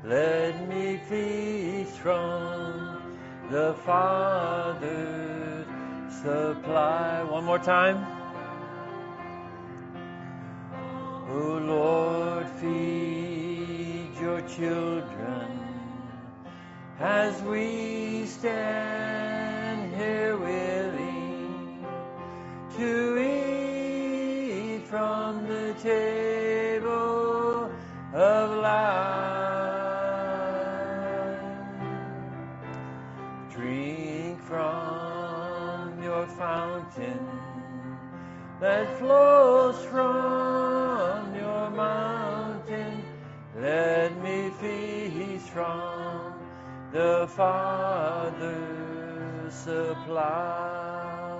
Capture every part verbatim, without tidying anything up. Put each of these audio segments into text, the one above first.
Let me feast from the Father's supply. One more time. Oh Lord, feed your children as we stand here willing to eat from the table of life. Drink from your fountain that flows from your mountain. Let me feast from the Father's supply.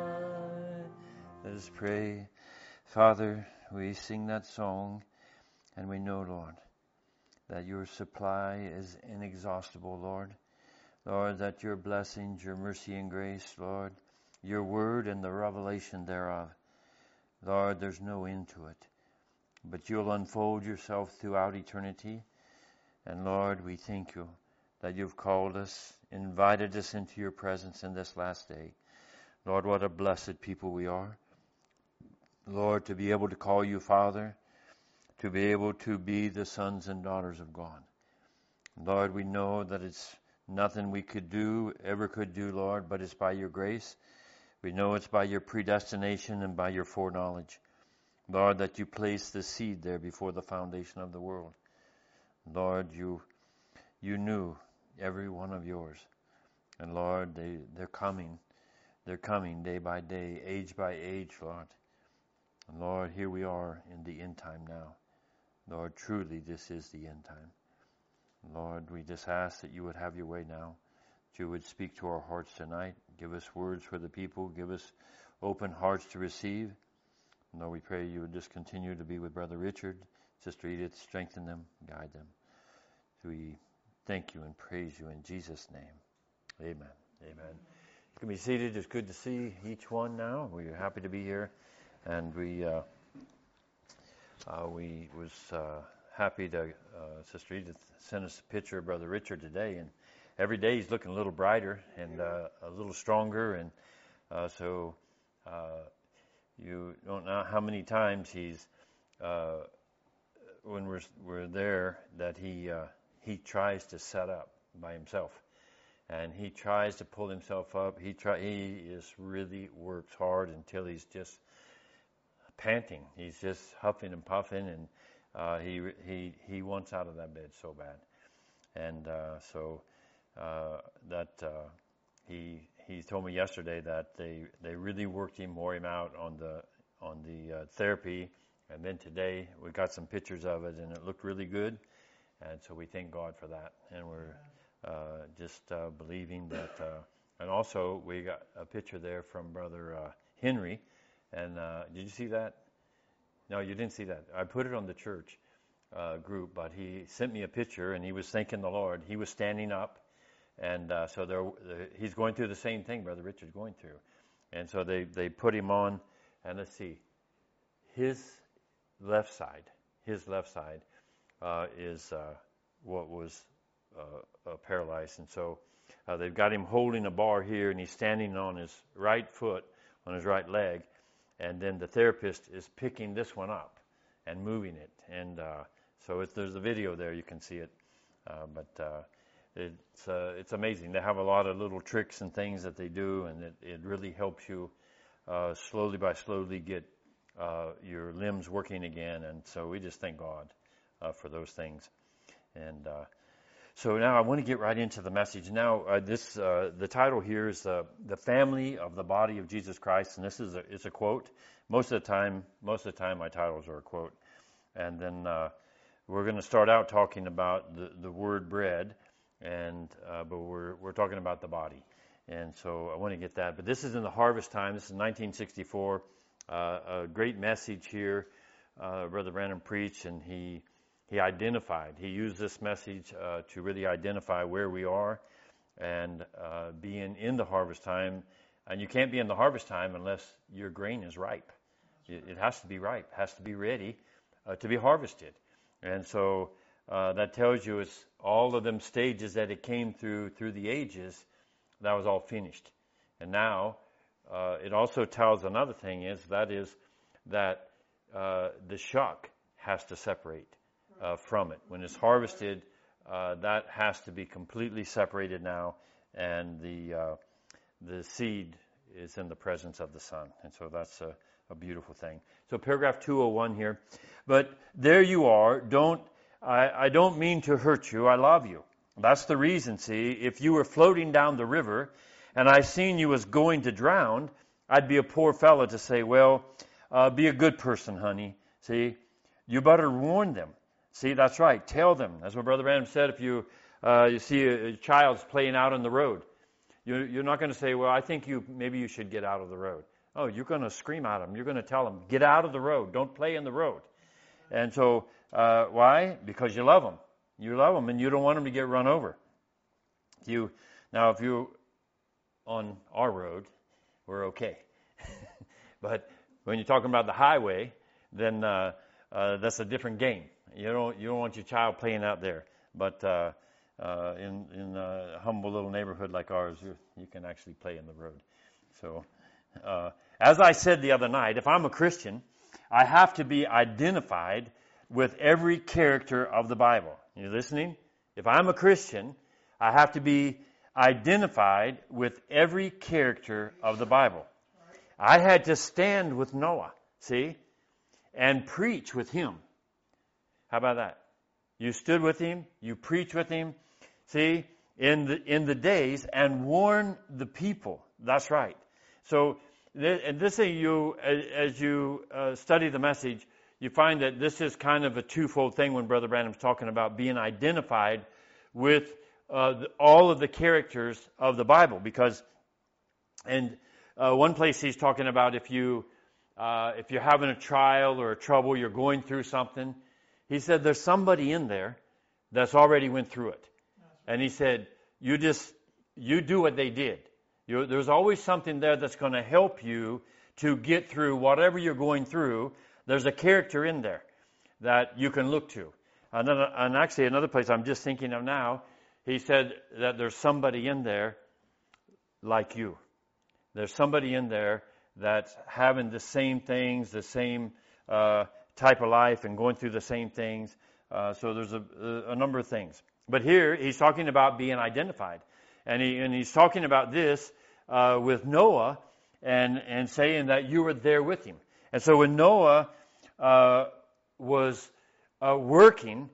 Let us pray. Father, we sing that song, and we know, Lord, that your supply is inexhaustible, Lord. Lord, that your blessings, your mercy and grace, Lord, your word and the revelation thereof, Lord, there's no end to it. But you'll unfold yourself throughout eternity. And Lord, we thank you that you've called us, invited us into your presence in this last day. Lord, what a blessed people we are. Lord, to be able to call you Father, to be able to be the sons and daughters of God. Lord, we know that it's nothing we could do, ever could do, Lord, but it's by your grace. We know it's by your predestination and by your foreknowledge. Lord, that you placed the seed there before the foundation of the world. Lord, you you knew every one of yours. And Lord, they, they're coming. They're coming day by day, age by age, Lord. And Lord, here we are in the end time now. Lord, truly this is the end time. Lord, we just ask that you would have your way now. That you would speak to our hearts tonight. Give us words for the people. Give us open hearts to receive. Lord, we pray you would just continue to be with Brother Richard, Sister Edith, strengthen them, guide them. So we thank you and praise you in Jesus' name. Amen. Amen. You can be seated. It's good to see each one now. We're happy to be here. And we uh, uh, we was uh, happy to, uh, Sister Edith sent us a picture of Brother Richard today. And every day he's looking a little brighter and uh, a little stronger. And uh, so uh, you don't know how many times he's, uh, when we're, we're there, that he uh, he tries to set up by himself. And he tries to pull himself up. He try he is really works hard until he's just panting. He's just huffing and puffing, and uh, he he he wants out of that bed so bad. And uh, so uh, that uh, he he told me yesterday that they they really worked him, wore him out on the on the uh, therapy. And then today we got some pictures of it, and it looked really good. And so we thank God for that. And we're uh, just uh, believing that. Uh, and also we got a picture there from Brother uh, Henry. And uh, did you see that? No, you didn't see that. I put it on the church uh, group, but he sent me a picture, and he was thanking the Lord. He was standing up, and uh, so there, the, he's going through the same thing Brother Richard's going through. And so they, they put him on, and let's see, his left side, his left side uh, is uh, what was uh, uh, paralyzed. And so uh, they've got him holding a bar here, and he's standing on his right foot, on his right leg. And then the therapist is picking this one up and moving it. And uh, so it's, there's a video there, you can see it. Uh, but uh, it's uh, it's amazing. They have a lot of little tricks and things that they do, and it, it really helps you uh, slowly by slowly get uh, your limbs working again. And so we just thank God uh, for those things. And uh, so now I want to get right into the message. Now uh, this uh, the title here is uh, the family of the body of Jesus Christ, and this is a, it's a quote. Most of the time, most of the time, my titles are a quote. And then uh, we're going to start out talking about the, the word bread, and uh, but we're we're talking about the body, and so I want to get that. But this is in the harvest time. This is nineteen sixty-four. Uh, a great message here, uh, Brother Branham preached, and he. He identified, he used this message uh, to really identify where we are and uh, being in the harvest time. And you can't be in the harvest time unless your grain is ripe. It, it has to be ripe, has to be ready uh, to be harvested. And so uh, that tells you it's all of them stages that it came through through the ages. That was all finished. And now uh, it also tells another thing is that is that uh, the shock has to separate uh, from it. When it's harvested, uh, that has to be completely separated now, and the uh, the seed is in the presence of the Son. And so that's a, a beautiful thing. So paragraph two oh one here. But there you are. Don't I, I don't mean to hurt you. I love you. That's the reason, see. If you were floating down the river and I seen you was going to drown, I'd be a poor fellow to say, well, uh, be a good person, honey. See, you better warn them. See, that's right. Tell them. That's what Brother Branham said. If you uh, you see a, a child's playing out on the road, you, you're not going to say, well, I think you maybe you should get out of the road. Oh, you're going to scream at them. You're going to tell them, get out of the road. Don't play in the road. And so, uh, why? Because you love them. You love them, and you don't want them to get run over. You now, if you on our road, we're okay. But when you're talking about the highway, then uh, uh, that's a different game. You don't you don't want your child playing out there. But uh, uh, in in a humble little neighborhood like ours, you you can actually play in the road. So, uh, as I said the other night, if I'm a Christian, I have to be identified with every character of the Bible. You listening? If I'm a Christian, I have to be identified with every character of the Bible. I had to stand with Noah, see, and preach with him. How about that? You stood with him, you preached with him, see, in the in the days, and warn the people. That's right. So, and this thing, you as you uh, study the message, you find that this is kind of a twofold thing when Brother Branham's talking about being identified with uh, the, all of the characters of the Bible. Because, and uh, one place he's talking about if you uh, if you're having a trial or a trouble, you're going through something. He said there's somebody in there that's already went through it, and he said you just you do what they did. You, there's always something there that's going to help you to get through whatever you're going through. There's a character in there that you can look to. And, then, and actually, another place I'm just thinking of now, he said that there's somebody in there like you. There's somebody in there that's having the same things, the same uh, type of life, and going through the same things. Uh, so there's a, a number of things. But here, he's talking about being identified. And, he, and he's talking about this uh, with Noah and, and saying that you were there with him. And so when Noah uh, was uh, working,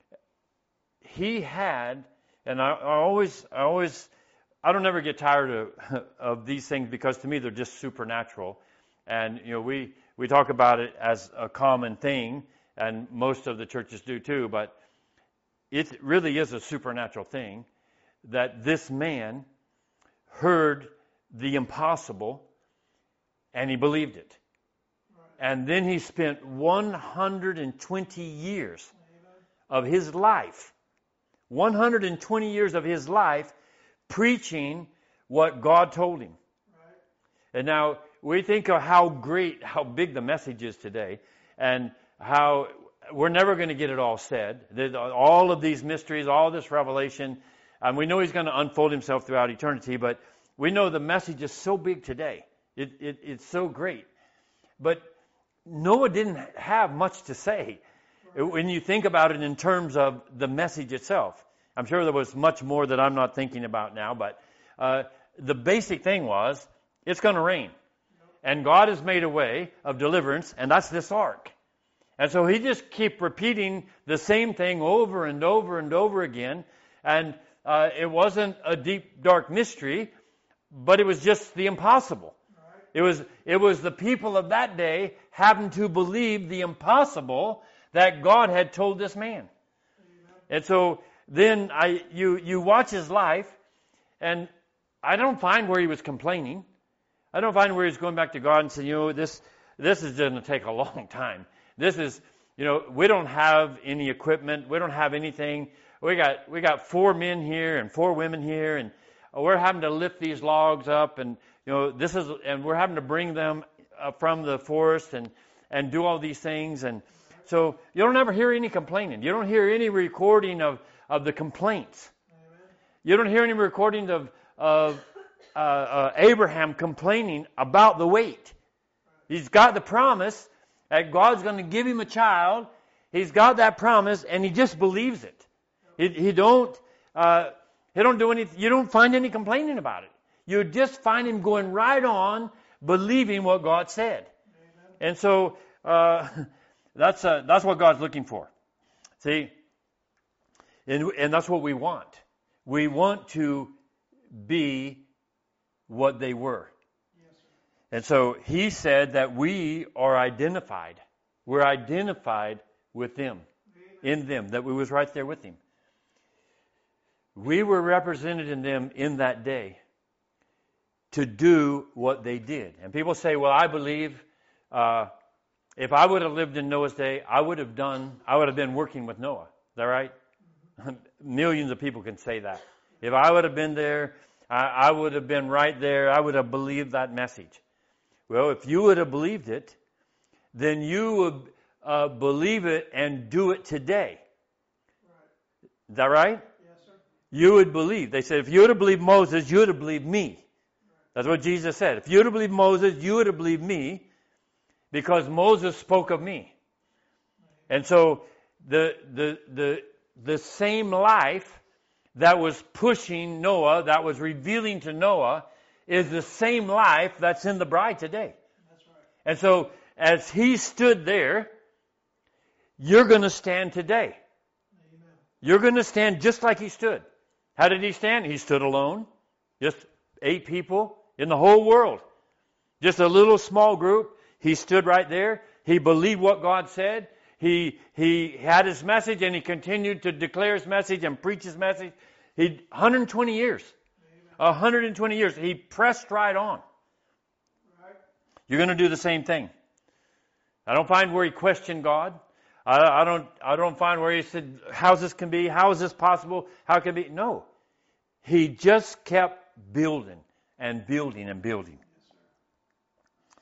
he had, and I, I always, I always, I don't ever get tired of, of these things because to me they're just supernatural. And you know, we we talk about it as a common thing, and most of the churches do too. But it really is a supernatural thing that this man heard the impossible, and he believed it. And then he spent one hundred twenty years of his life, one hundred twenty years of his life, preaching what God told him. Right. And now we think of how great, how big the message is today, and how we're never going to get it all said. There's all of these mysteries, all this revelation, and we know he's going to unfold himself throughout eternity, but we know the message is so big today. It, it, it's so great. But Noah didn't have much to say when you think about it in terms of the message itself. I'm sure there was much more that I'm not thinking about now, but uh, the basic thing was, it's going to rain. And God has made a way of deliverance, and that's this ark. And so he just kept repeating the same thing over and over and over again, and uh, it wasn't a deep, dark mystery, but it was just the impossible. It was it was the people of that day having to believe the impossible that God had told this man. Amen. And so then I you you watch his life, and I don't find where he was complaining. I don't find where he's going back to God and saying, you know, this this is going to take a long time. This is, you know, we don't have any equipment. We don't have anything. We got we got four men here and four women here, and we're having to lift these logs up, and you know, this is, and we're having to bring them uh, from the forest and, and do all these things. And So you don't ever hear any complaining. You don't hear any recording of, of the complaints. Amen. You don't hear any recording of, of uh, uh, Abraham complaining about the wait. He's got the promise that God's going to give him a child. He's got that promise, and he just believes it. He, he don't uh, he don't do anything. You don't find any complaining about it. You just find him going right on, believing what God said. Amen. And so uh, that's uh, that's what God's looking for. See, and and that's what we want. We want to be what they were. Yes, and so he said that we are identified. We're identified with them, Amen. In them, that we was right there with him. We were represented in them in that day to do what they did. And people say, well, I believe uh, if I would have lived in Noah's day, I would have done, I would have been working with Noah. Is that right? Mm-hmm. Millions of people can say that. If I would have been there, I, I would have been right there. I would have believed that message. Well, if you would have believed it, then you would uh, believe it and do it today. Right. Is that right? Yes, sir. You would believe. They said, if you would have believed Moses, you would have believed me. Right. That's what Jesus said. If you would have believed Moses, you would have believed me, because Moses spoke of me. Right. And so the the the the same life that was pushing Noah, that was revealing to Noah, is the same life that's in the bride today. That's right. And so, as he stood there, you're going to stand today. Amen. You're going to stand just like he stood. How did he stand? He stood alone. Just eight people in the whole world. Just a little small group. He stood right there. He believed what God said. He he had his message, and he continued to declare his message and preach his message. He one hundred twenty years. Amen. one hundred twenty years. He pressed right on. Right. You're going to do the same thing. I don't find where he questioned God. I, I don't I don't find where he said, how's this can be? How is this possible? How can it be? No. He just kept building and building and building. Yes,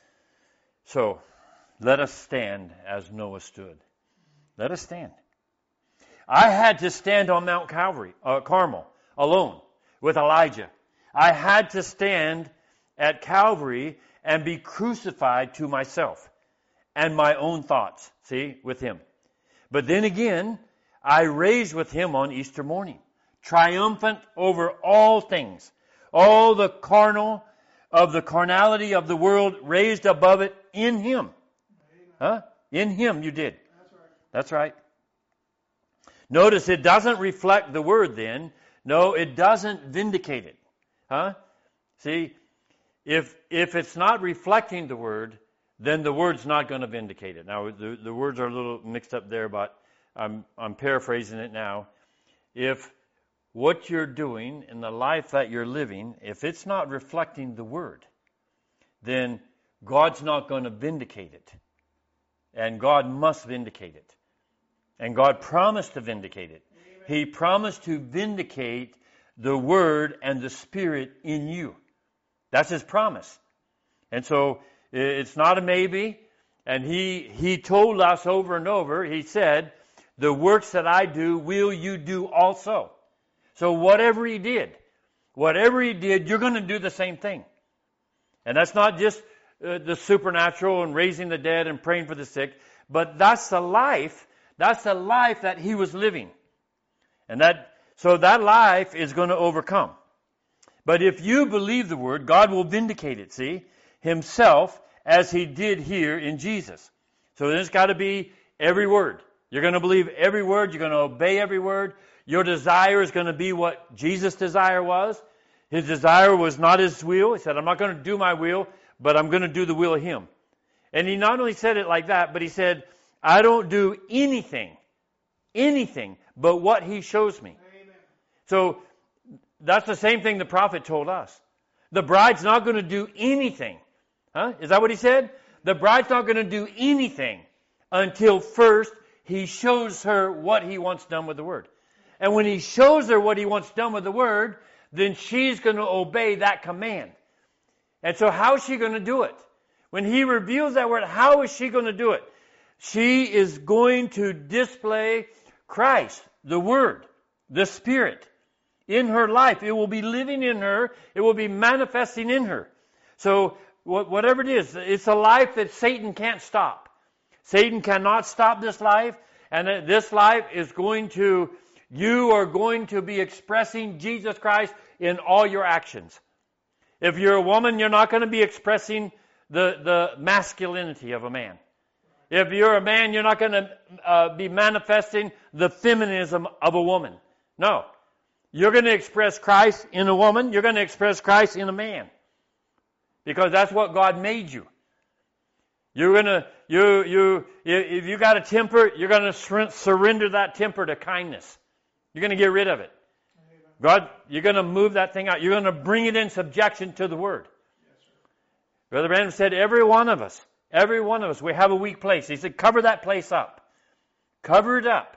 so, let us stand as Noah stood. Let us stand. I had to stand on Mount Calvary, uh, Carmel, alone with Elijah. I had to stand at Calvary and be crucified to myself and my own thoughts, see, with him. But then again, I raised with him on Easter morning, triumphant over all things, all the carnal of the carnality of the world, raised above it in him. Huh? In him you did. That's right. That's right. Notice it doesn't reflect the word then. No, it doesn't vindicate it. Huh? See, if if it's not reflecting the word, then the word's not going to vindicate it. Now, the, the words are a little mixed up there, but I'm I'm paraphrasing it now. If what you're doing in the life that you're living, if it's not reflecting the word, then God's not going to vindicate it. And God must vindicate it. And God promised to vindicate it. Amen. He promised to vindicate the Word and the Spirit in you. That's His promise. And so it's not a maybe. And He He told us over and over, He said, the works that I do, will you do also. So whatever He did, whatever He did, you're going to do the same thing. And that's not just uh, the supernatural and raising the dead and praying for the sick, but that's the life, that's the life that He was living. And that, so that life is going to overcome. But if you believe the Word, God will vindicate it, see, Himself, as He did here in Jesus. So there's got to be every word. You're going to believe every word. You're going to obey every word. Your desire is going to be what Jesus' desire was. His desire was not His will. He said, I'm not going to do my will, but I'm going to do the will of Him. And He not only said it like that, but He said, I don't do anything, anything, but what He shows me. Amen. So that's the same thing the prophet told us. The bride's not going to do anything. Huh? Is that what he said? The bride's not going to do anything until first He shows her what He wants done with the Word. And when He shows her what He wants done with the Word, then she's going to obey that command. And so how is she going to do it? When He reveals that Word, how is she going to do it? She is going to display Christ, the Word, the Spirit, in her life. It will be living in her. It will be manifesting in her. So whatever it is, it's a life that Satan can't stop. Satan cannot stop this life, and this life is going to, you are going to be expressing Jesus Christ in all your actions. If you're a woman, you're not going to be expressing the, the masculinity of a man. If you're a man, you're not going to uh, be manifesting the feminism of a woman. No. You're going to express Christ in a woman. You're going to express Christ in a man. Because that's what God made you. You're going to, you, you, if you got a temper, you're going to surrender that temper to kindness. You're going to get rid of it. God, you're going to move that thing out. You're going to bring it in subjection to the Word. Brother Branham said, every one of us, every one of us, we have a weak place. He said, cover that place up. Cover it up.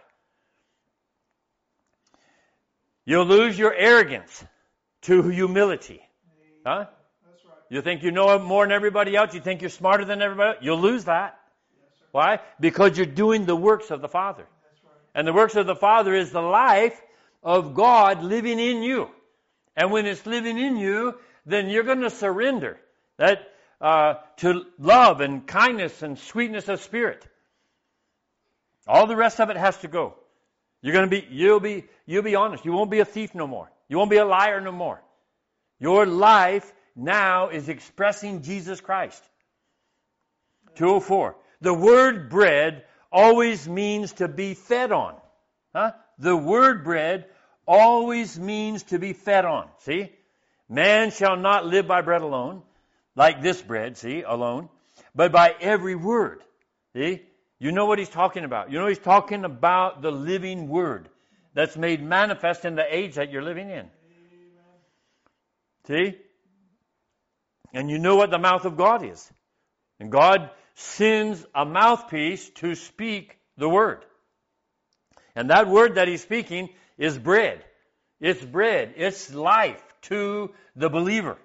You'll lose your arrogance to humility. Huh? That's right. You think you know more than everybody else? You think you're smarter than everybody else? You'll lose that. Yes, why? Because you're doing the works of the Father. That's right. And the works of the Father is the life of God living in you. And when it's living in you, then you're going to surrender that uh, to love and kindness and sweetness of spirit. All the rest of it has to go. You're going to be, you'll be, you'll be honest. You won't be a thief no more. You won't be a liar no more. Your life now is expressing Jesus Christ. two oh four. The word bread always means to be fed on. Huh? The word bread always means to be fed on. See? Man shall not live by bread alone, like this bread, see, alone, but by every word. See? You know what he's talking about. You know he's talking about the living word that's made manifest in the age that you're living in. See? And you know what the mouth of God is. And God sends a mouthpiece to speak the word. And that word that he's speaking is bread. It's bread. It's life to the believer.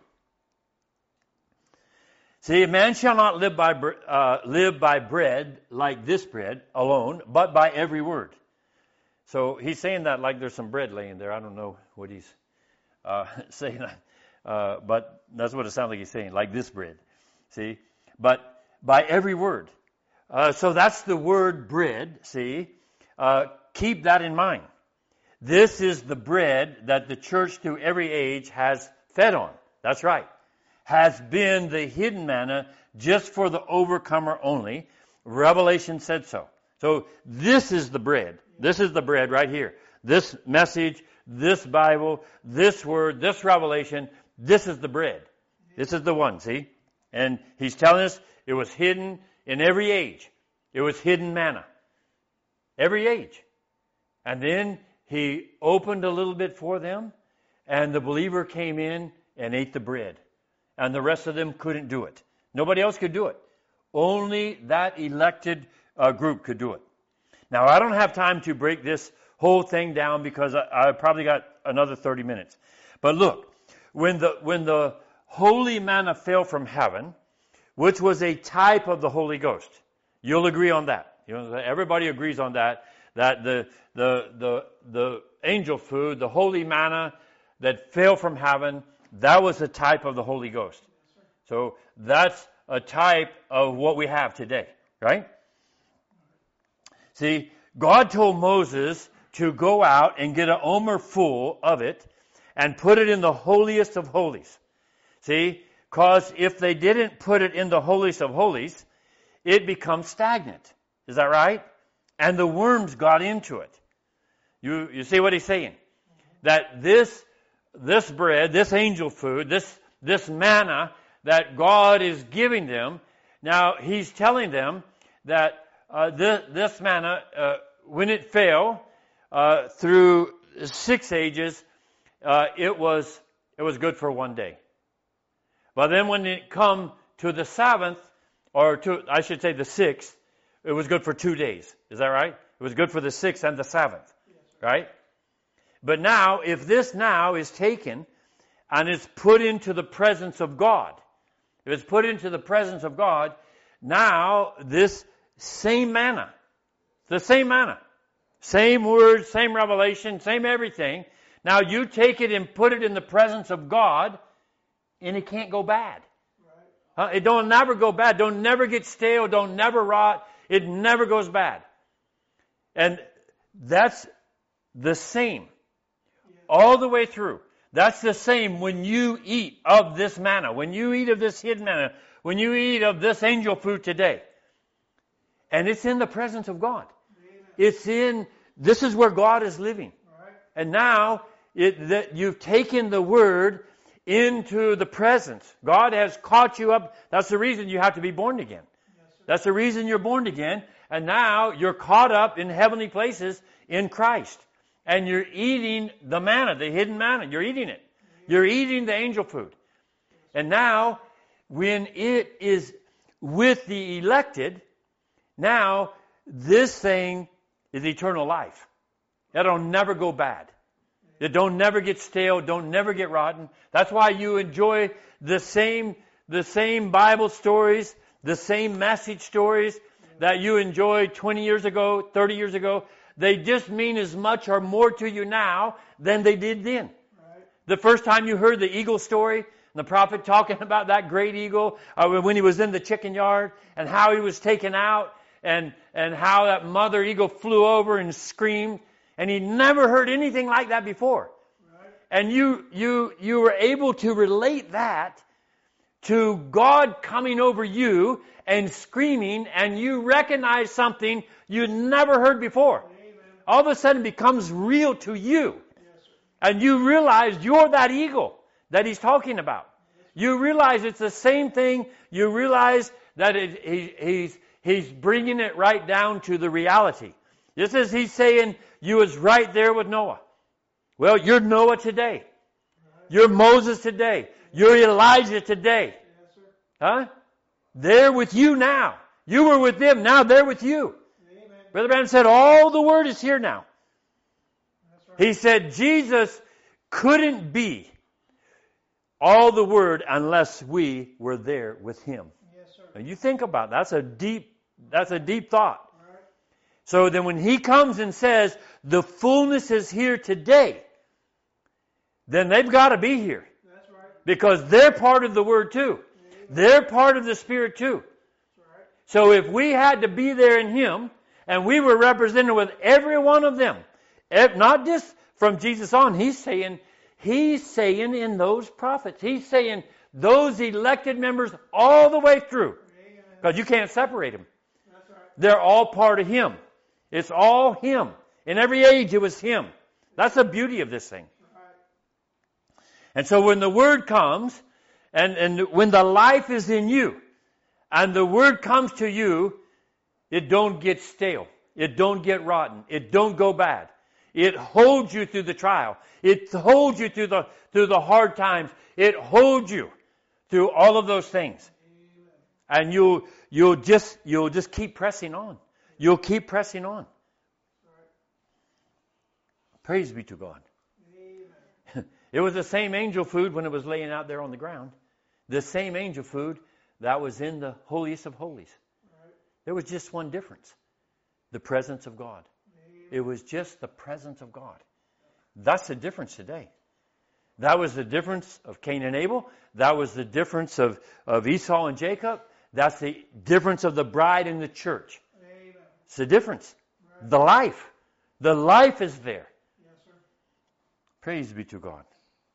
See, man shall not live by uh, live by bread like this bread alone, but by every word. So he's saying that like there's some bread laying there. I don't know what he's uh, saying, uh, but that's what it sounds like he's saying, like this bread. See, but by every word. Uh, so that's the word bread. See, uh, keep that in mind. This is the bread that the church through every age has fed on. That's right. Has been the hidden manna just for the overcomer only. Revelation said so. So this is the bread. This is the bread right here. This message, this Bible, this word, this revelation, this is the bread. This is the one, see? And he's telling us it was hidden in every age. It was hidden manna. Every age. And then he opened a little bit for them, and the believer came in and ate the bread. And the rest of them couldn't do it. Nobody else could do it. Only that elected uh, group could do it. Now, I don't have time to break this whole thing down because I, I probably got another thirty minutes. But look, when the when the holy manna fell from heaven, which was a type of the Holy Ghost, you'll agree on that. You know, everybody agrees on that. That the the the the angel food, the holy manna that fell from heaven, that was a type of the Holy Ghost. So that's a type of what we have today, right? See, God told Moses to go out and get an omer full of it and put it in the holiest of holies. See, because if they didn't put it in the holiest of holies, it becomes stagnant. Is that right? And the worms got into it. You you see what he's saying? That this This bread, this angel food, this this manna that God is giving them, now he's telling them that uh, this, this manna, uh, when it fell uh, through six ages, uh, it was it was good for one day. But then when it come to the seventh, or to I should say the sixth, it was good for two days. Is that right? It was good for the sixth and the seventh, right? But now, if this now is taken and it's put into the presence of God, if it's put into the presence of God, now this same manna. The same manna. Same words, same revelation, same everything. Now you take it and put it in the presence of God, and it can't go bad. Right. Uh, it don't never go bad. Don't never get stale. Don't never rot. It never goes bad. And that's the same all the way through. That's the same when you eat of this manna, when you eat of this hidden manna, when you eat of this angel food today. And it's in the presence of God. Amen. It's in, this is where God is living. Right. And now it, that you've taken the Word into the presence. God has caught you up. That's the reason you have to be born again. Yes, that's the reason you're born again. And now you're caught up in heavenly places in Christ. And you're eating the manna, the hidden manna. You're eating it. You're eating the angel food. And now, when it is with the elected, now this thing is eternal life. It'll never go bad. It don't never get stale, don't never get rotten. That's why you enjoy the same, the same Bible stories, the same message stories that you enjoyed twenty years ago, thirty years ago. They just mean as much or more to you now than they did then. Right. The first time you heard the eagle story, the prophet talking about that great eagle, uh, when he was in the chicken yard, and how he was taken out, and, and how that mother eagle flew over and screamed, and he never heard anything like that before. Right. And you, you, you were able to relate that to God coming over you and screaming, and you recognize something you never heard before. All of a sudden it becomes real to you. Yes, and you realize you're that eagle that he's talking about. Yes, you realize it's the same thing. You realize that it, he, he's, he's bringing it right down to the reality. Just as he's saying you was right there with Noah. Well, you're Noah today. You're Moses today. You're Elijah today. Yes, sir. Huh? They're with you now. You were with them. Now they're with you. Brother Branham said, all the Word is here now. Right. He said, Jesus couldn't be all the Word unless we were there with Him. Yes, sir. And you think about it, that's a deep, that's a deep thought. Right. So then when He comes and says, the fullness is here today, then they've got to be here. That's right. Because they're part of the Word too. Amen. They're part of the Spirit too. Right. So if we had to be there in Him, and we were represented with every one of them. Not just from Jesus on. He's saying, He's saying in those prophets. He's saying those elected members all the way through. Because you can't separate them. That's right. They're all part of Him. It's all Him. In every age it was Him. That's the beauty of this thing. Right. And so when the Word comes, and, and when the life is in you, and the Word comes to you, it don't get stale. It don't get rotten. It don't go bad. It holds you through the trial. It holds you through the through the hard times. It holds you through all of those things. And you you'll just you'll just keep pressing on. You'll keep pressing on. Praise be to God. It was the same angel food when it was laying out there on the ground. The same angel food that was in the holiest of holies. There was just one difference. The presence of God. It was just the presence of God. That's the difference today. That was the difference of Cain and Abel. That was the difference of, of Esau and Jacob. That's the difference of the bride and the church. Amen. It's the difference. Right. The life. The life is there. Yes, sir. Praise be to God.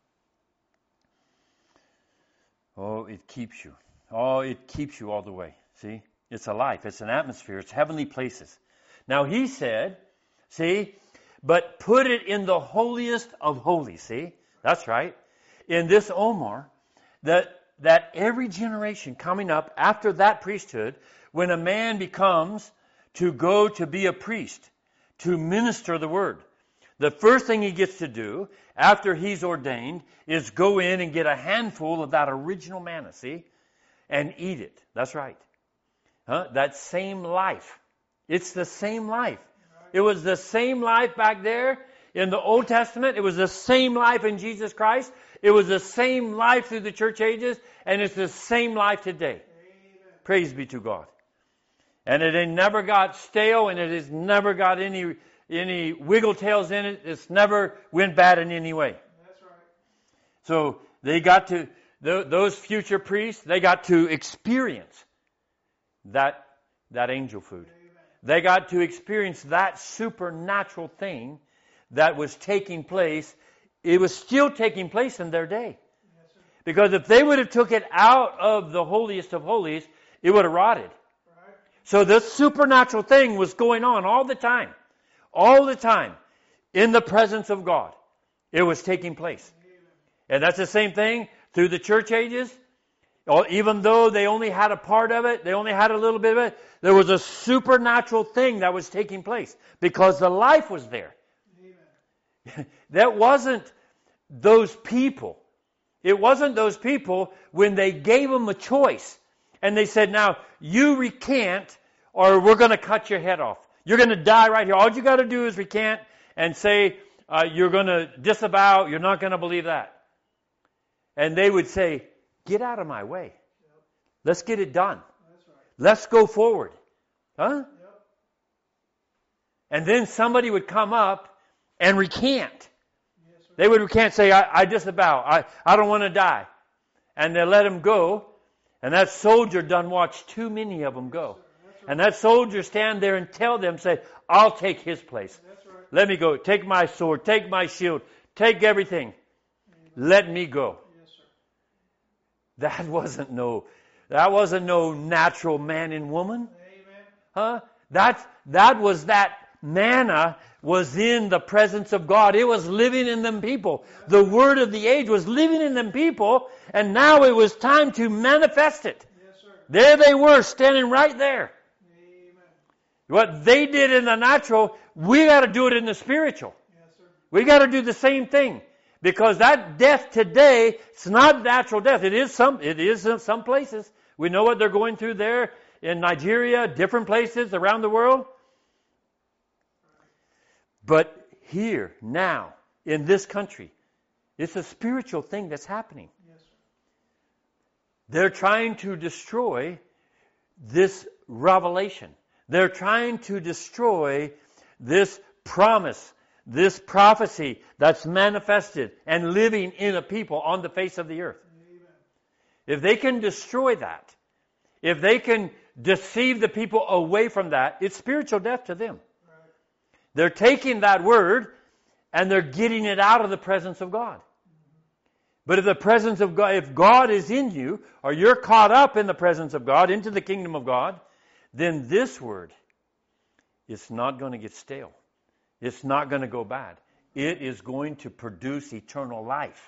Oh, it keeps you. Oh, it keeps you all the way. See? It's a life. It's an atmosphere. It's heavenly places. Now he said, see, but put it in the holiest of holies. See? That's right. In this Omar, that that every generation coming up after that priesthood, when a man becomes to go to be a priest, to minister the word, the first thing he gets to do after he's ordained is go in and get a handful of that original manna, see, and eat it. That's right. Huh? That same life. It's the same life. It was the same life back there in the Old Testament. It was the same life in Jesus Christ. It was the same life through the church ages. And it's the same life today. Amen. Praise be to God. And it ain't never got stale, and it has never got any any wiggle tails in it. It's never went bad in any way. That's right. So they got to, th- those future priests, they got to experience that, that angel food. Amen. They got to experience that supernatural thing that was taking place. It was still taking place in their day. Yes, sir. Because if they would have took it out of the holiest of holies, it would have rotted. Right. So this supernatural thing was going on all the time. All the time. In the presence of God. It was taking place. Amen. And that's the same thing through the church ages. Even though they only had a part of it, they only had a little bit of it, there was a supernatural thing that was taking place. Because the life was there. Amen. That wasn't those people. It wasn't those people when they gave them a choice. And they said, now, you recant or we're going to cut your head off. You're going to die right here. All you got to do is recant and say uh, you're going to disavow. You're not going to believe that. And they would say, get out of my way. Yep. Let's get it done. That's right. Let's go forward. Huh? Yep. And then somebody would come up and recant. Yes, sir. They would recant, say, I, I disavow. I, I don't want to die. And they let him go. And that soldier done watched too many of them go. That's right. And that soldier stand there and tell them, say, I'll take his place. That's right. Let me go. Take my sword. Take my shield. Take everything. Amen. Let me go. Yes, sir. That wasn't no, that wasn't no natural man and woman. Amen. Huh? That, that was that manna was in the presence of God. It was living in them people. The word of the age was living in them people, and now it was time to manifest it. Yes, sir. There they were, standing right there. Amen. What they did in the natural, we got to do it in the spiritual. Yes, sir. We got to do the same thing. Because that death today, it's not natural death. It is some, it is in some places. We know what they're going through there in Nigeria, different places around the world. But here, now, in this country, it's a spiritual thing that's happening. Yes, sir. They're trying to destroy this revelation. They're trying to destroy this promise, this prophecy that's manifested and living in a people on the face of the earth. Amen. If they can destroy that, if they can deceive the people away from that, it's spiritual death to them. Right. They're taking that word and they're getting it out of the presence of God. But if the presence of God, if God is in you, or you're caught up in the presence of God, into the kingdom of God, then this word is not going to get stale. It's not going to go bad. It is going to produce eternal life.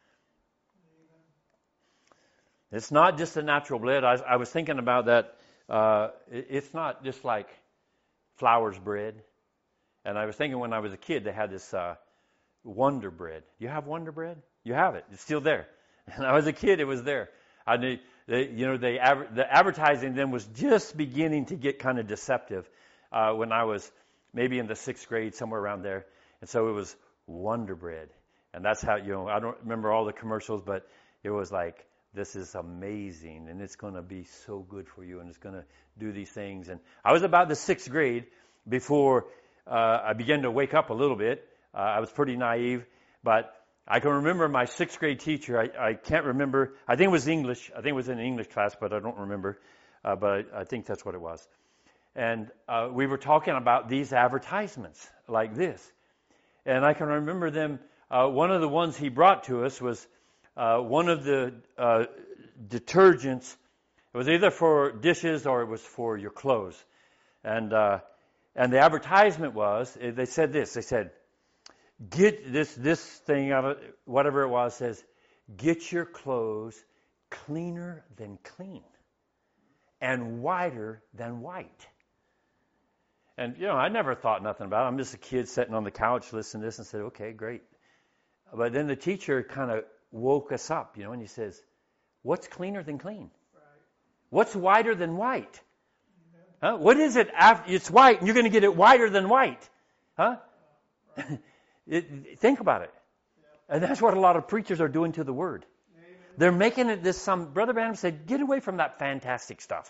It's not just a natural bread. I, I was thinking about that. Uh, it, it's not just like Flowers bread. And I was thinking when I was a kid, they had this uh, Wonder Bread. You have Wonder Bread? You have it. It's still there. And I was a kid, it was there. I knew, they, you know, they, the advertising then was just beginning to get kind of deceptive uh, when I was maybe in the sixth grade, somewhere around there. And so it was Wonder Bread. And that's how, you know, I don't remember all the commercials, but it was like, this is amazing, and it's going to be so good for you, and it's going to do these things. And I was about the sixth grade before uh, I began to wake up a little bit. Uh, I was pretty naive, but I can remember my sixth grade teacher. I, I can't remember. I think it was English. I think it was in an English class, but I don't remember. Uh, but I, I think that's what it was. And uh, we were talking about these advertisements like this. And I can remember them. Uh, one of the ones he brought to us was uh, one of the uh, detergents. It was either for dishes or it was for your clothes. And uh, and the advertisement was, they said this. They said, get this this thing out of whatever it was, says, get your clothes cleaner than clean and whiter than white. And, you know, I never thought nothing about it. I'm just a kid sitting on the couch listening to this and said, okay, great. But then the teacher kind of woke us up, you know, and he says, what's cleaner than clean? Right. What's whiter than white? Huh? What is it after it's white and you're going to get it whiter than white? Huh? Right. it, think about it. Yeah. And that's what a lot of preachers are doing to the Word. Amen. They're making it this some, Brother Branham said, get away from that fantastic stuff.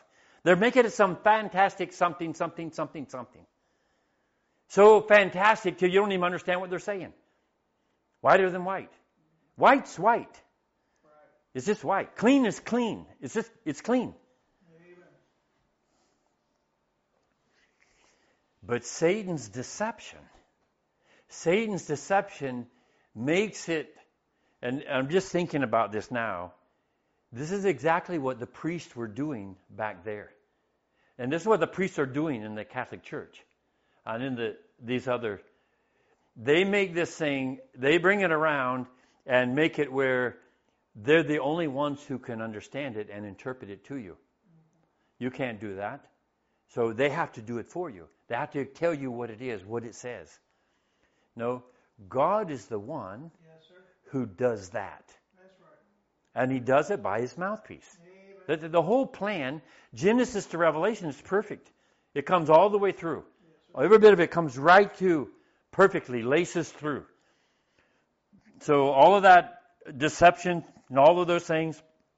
They're making it some fantastic something, something, something, something. So fantastic till you don't even understand what they're saying. Whiter than white. White's white. Right. It's just white. Clean is clean. It's just, it's clean. Amen. But Satan's deception, Satan's deception makes it, and I'm just thinking about this now, this is exactly what the priests were doing back there. And this is what the priests are doing in the Catholic Church and in the these other. They make this thing, they bring it around and make it where they're the only ones who can understand it and interpret it to you. You can't do that. So they have to do it for you. They have to tell you what it is, what it says. No, God is the one Yes, sir. who does that. That's right. And he does it by his mouthpiece. Amen. The, the whole plan, Genesis to Revelation, is perfect. It comes all the way through. Yes, sir. Every bit of it comes right to, perfectly, laces through. So all of that deception and all of those things,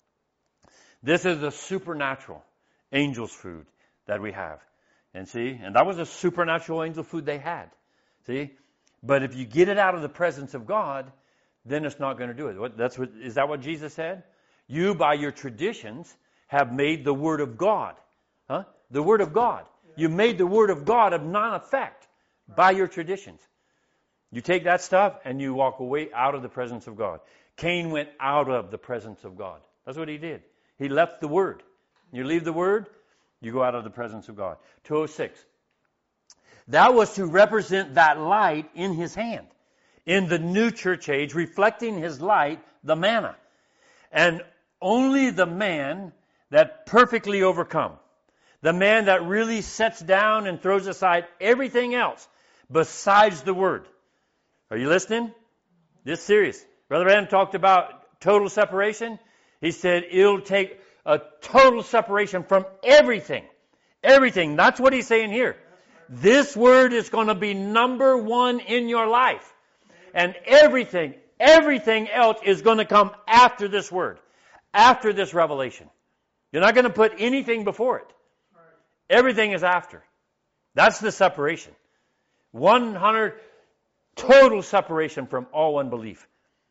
this is the supernatural angel's food that we have. And see, and that was a supernatural angel food they had. See? But if you get it out of the presence of God, then it's not going to do it. What, that's what, is that what Jesus said? You, by your traditions, have made the Word of God. Huh? The Word of God. You made the Word of God of non-effect by your traditions. You take that stuff and you walk away out of the presence of God. Cain went out of the presence of God. That's what he did. He left the Word. You leave the Word, you go out of the presence of God. two oh six. That was to represent that light in his hand. In the new church age, reflecting his light, the manna. And only the man that perfectly overcome, the man that really sets down and throws aside everything else besides the Word. Are you listening? This is serious. Brother Adam talked about total separation. He said it'll take a total separation from everything. Everything. That's what he's saying here. This Word is going to be number one in your life. And everything, everything else is going to come after this Word. After this revelation. You're not going to put anything before it. Everything is after. That's the separation. one hundred total separation from all unbelief.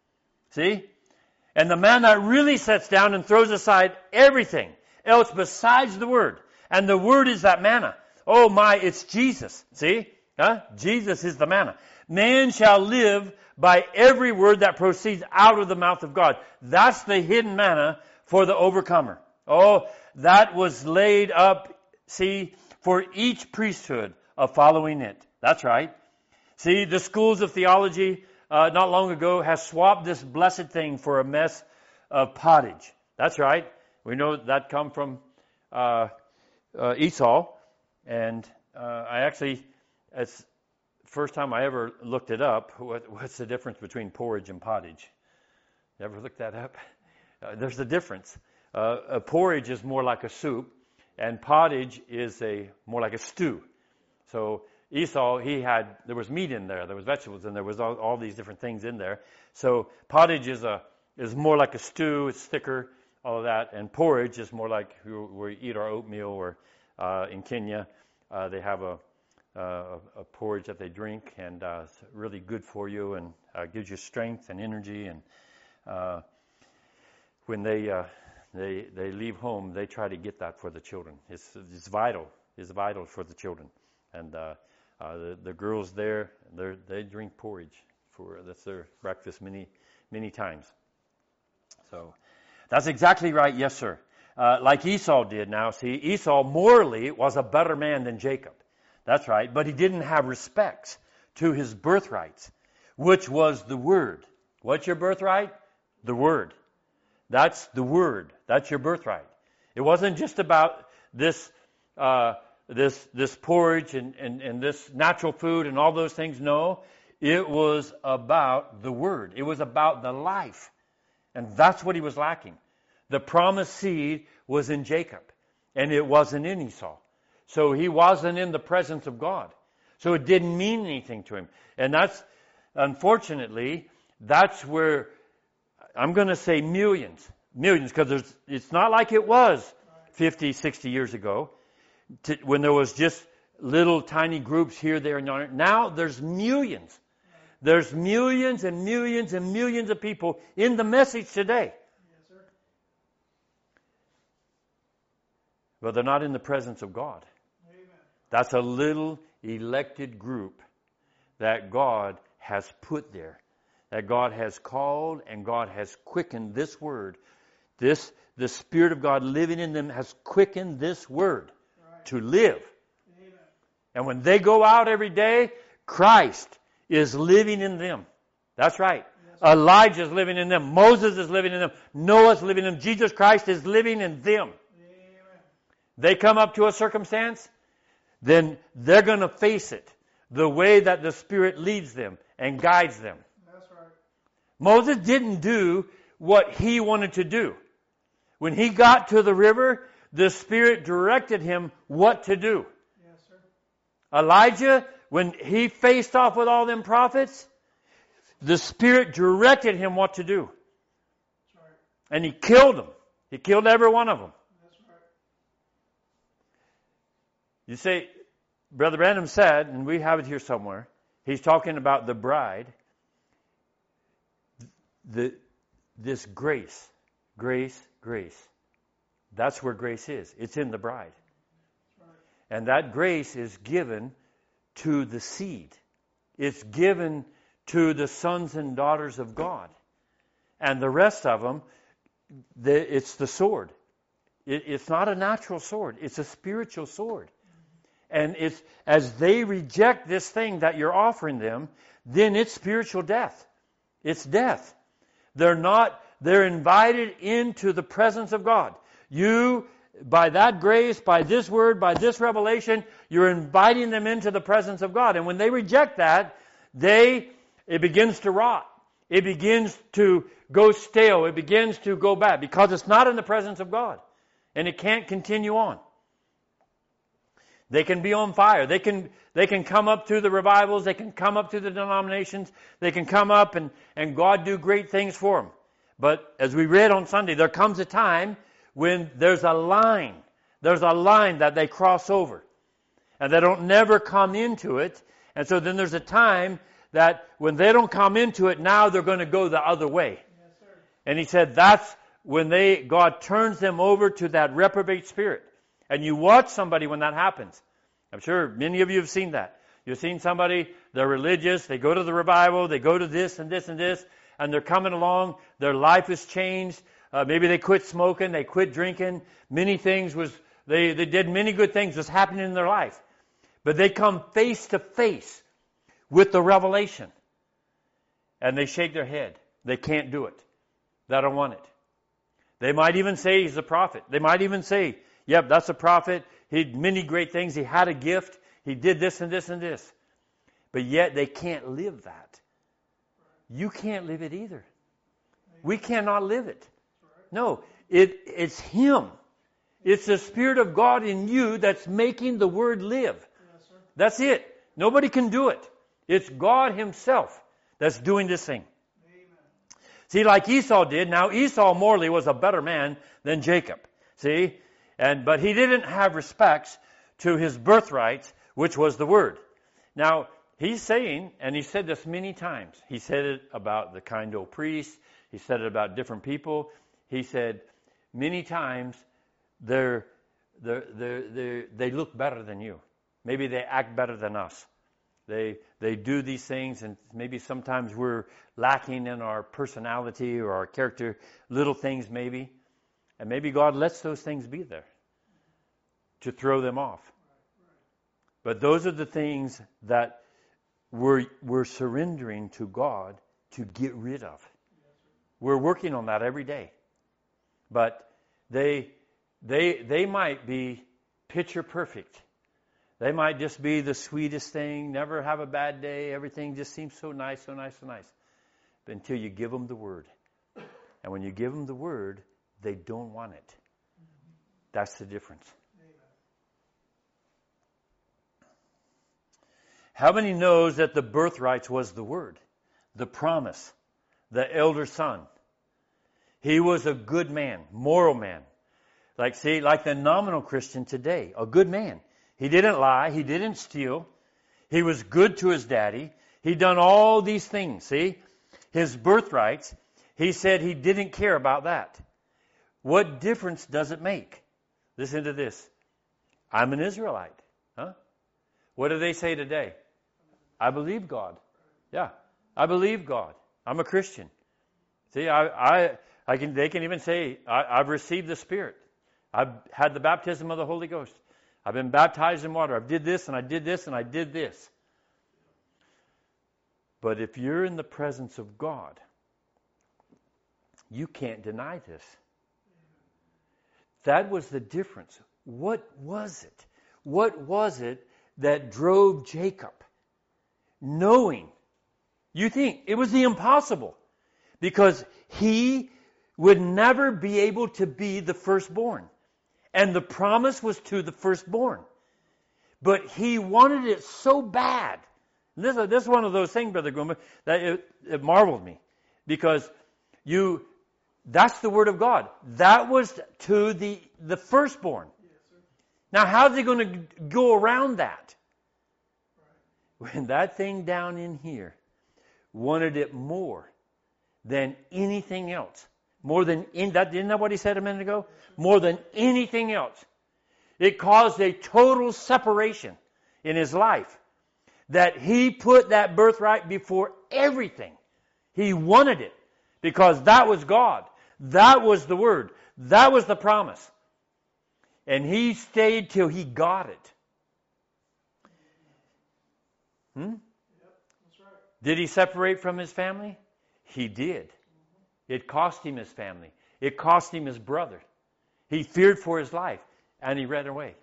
See? And the man that really sets down and throws aside everything else besides the Word. And the Word is that manna. Oh my, it's Jesus. See? Huh? Jesus is the manna. Man shall live by every word that proceeds out of the mouth of God. That's the hidden manna for the overcomer. Oh, that was laid up, see, for each priesthood of following it. That's right. See, the schools of theology uh, not long ago has swapped this blessed thing for a mess of pottage. That's right. We know that come from uh, uh, Esau. And uh, I actually, it's the first time I ever looked it up, what, what's the difference between porridge and pottage? You ever looked that up? Uh, there's a difference. Uh, a porridge is more like a soup, and pottage is a more like a stew. So Esau, he had, there was meat in there, there was vegetables, and there was all, all these different things in there. So pottage is a is more like a stew, it's thicker, all of that, and porridge is more like we, we eat our oatmeal, or uh, in Kenya, uh, they have a, uh, a porridge that they drink, and uh, it's really good for you, and uh, gives you strength and energy, and uh, when they uh, they they leave home, they try to get that for the children. It's it's vital. It's vital for the children, and uh, uh, the the girls there, they they drink porridge for that's their breakfast many many times. So that's exactly right. Yes, sir. Uh, like Esau did. Now, see, Esau morally was a better man than Jacob. That's right. But he didn't have respects to his birthrights, which was the Word. What's your birthright? The Word. That's the Word. That's your birthright. It wasn't just about this uh, this this porridge and, and, and this natural food and all those things. No, it was about the Word. It was about the life. And that's what he was lacking. The promised seed was in Jacob, and it wasn't in Esau. So he wasn't in the presence of God. So it didn't mean anything to him. And that's, unfortunately, that's where, I'm going to say millions, millions, because it's not like it was fifty, sixty years ago, to, when there was just little tiny groups here, there, and yonder. Now there's millions. There's millions and millions and millions of people in the message today. Yes, sir. But they're not in the presence of God. Amen. That's a little elected group that God has put there, that God has called and God has quickened this word. This, the Spirit of God living in them has quickened this word Right. to live. Amen. And when they go out every day, Christ is living in them. That's right. Yes, sir. Elijah is living in them. Moses is living in them. Noah's living in them. Jesus Christ is living in them. Amen. They come up to a circumstance, then they're going to face it the way that the Spirit leads them and guides them. That's right. Moses didn't do what he wanted to do. When he got to the river, the Spirit directed him what to do. Yes, sir. Elijah, when he faced off with all them prophets, the Spirit directed him what to do. That's right. And he killed them. He killed every one of them. That's right. You say, Brother Branham said, and we have it here somewhere, he's talking about the bride, the, this grace, grace, grace. That's where grace is. It's in the bride. That's right. And that grace is given to the seed. It's given to the sons and daughters of God. And the rest of them, the, it's the sword. It, it's not a natural sword. It's a spiritual sword. And it's as they reject this thing that you're offering them, then it's spiritual death. It's death. They're not, they're invited into the presence of God. You, by that grace, by this word, by this revelation, you're inviting them into the presence of God. And when they reject that, they, it begins to rot. It begins to go stale. It begins to go bad because it's not in the presence of God. And it can't continue on. They can be on fire. They can they can come up through the revivals. They can come up through the denominations. They can come up and, and God do great things for them. But as we read on Sunday, there comes a time when there's a line. There's a line that they cross over. And they don't never come into it. And so then there's a time that when they don't come into it, now they're going to go the other way. Yes, sir. And he said that's when they God turns them over to that reprobate spirit. And you watch somebody when that happens. I'm sure many of you have seen that. You've seen somebody, they're religious, they go to the revival, they go to this and this and this, and they're coming along, their life has changed. Uh, maybe they quit smoking, they quit drinking. Many things was, they, they did many good things was happening in their life. But they come face to face with the revelation. And they shake their head. They can't do it. They don't want it. They might even say he's a prophet. They might even say, yep, that's a prophet. He did many great things. He had a gift. He did this and this and this. But yet they can't live that. You can't live it either. We cannot live it. No, it, it's Him. It's the Spirit of God in you that's making the Word live. Yes, sir. That's it. Nobody can do it. It's God Himself that's doing this thing. Amen. See, like Esau did. Now, Esau morally was a better man than Jacob. See? And but he didn't have respects to his birthright, which was the Word. Now, he's saying, and he said this many times. He said it about the kind old priest. He said it about different people. He said many times they're, they're, they're, they're, they look better than you. Maybe they act better than us. They they do these things, and maybe sometimes we're lacking in our personality or our character, little things maybe. And maybe God lets those things be there to throw them off. But those are the things that we're, we're surrendering to God to get rid of. We're working on that every day. But they they they might be picture perfect. They might just be the sweetest thing, never have a bad day, everything just seems so nice, so nice, so nice. But until you give them the Word. And when you give them the Word, they don't want it. That's the difference. Amen. How many knows that the birthright was the Word, the promise, the elder son? He was a good man, moral man. Like, see, like the nominal Christian today, a good man. He didn't lie. He didn't steal. He was good to his daddy. He done all these things, see? His birthrights, he said he didn't care about that. What difference does it make? Listen to this. I'm an Israelite. Huh? What do they say today? I believe God. Yeah, I believe God. I'm a Christian. See, I, I, I can. They can even say, I, I've received the Spirit. I've had the baptism of the Holy Ghost. I've been baptized in water. I did this, and I did this, and I did this. But if you're in the presence of God, you can't deny this. That was the difference. What was it? What was it that drove Jacob? Knowing. You think it was the impossible. Because he would never be able to be the firstborn. And the promise was to the firstborn. But he wanted it so bad. This, this is one of those things, Brother Grumman, that it, it marveled me. Because you, that's the word of God. That was to the, the firstborn. Yes, sir. Now, how's he going to go around that? Right. When that thing down in here wanted it more than anything else. More than, in that, isn't that what he said a minute ago? More than anything else. It caused a total separation in his life. That he put that birthright before everything. He wanted it. Because that was God. That was the word. That was the promise. And he stayed till he got it. Hmm? Yep, that's right. Did he separate from his family? He did. It cost him his family. It cost him his brother. He feared for his life, and he ran away.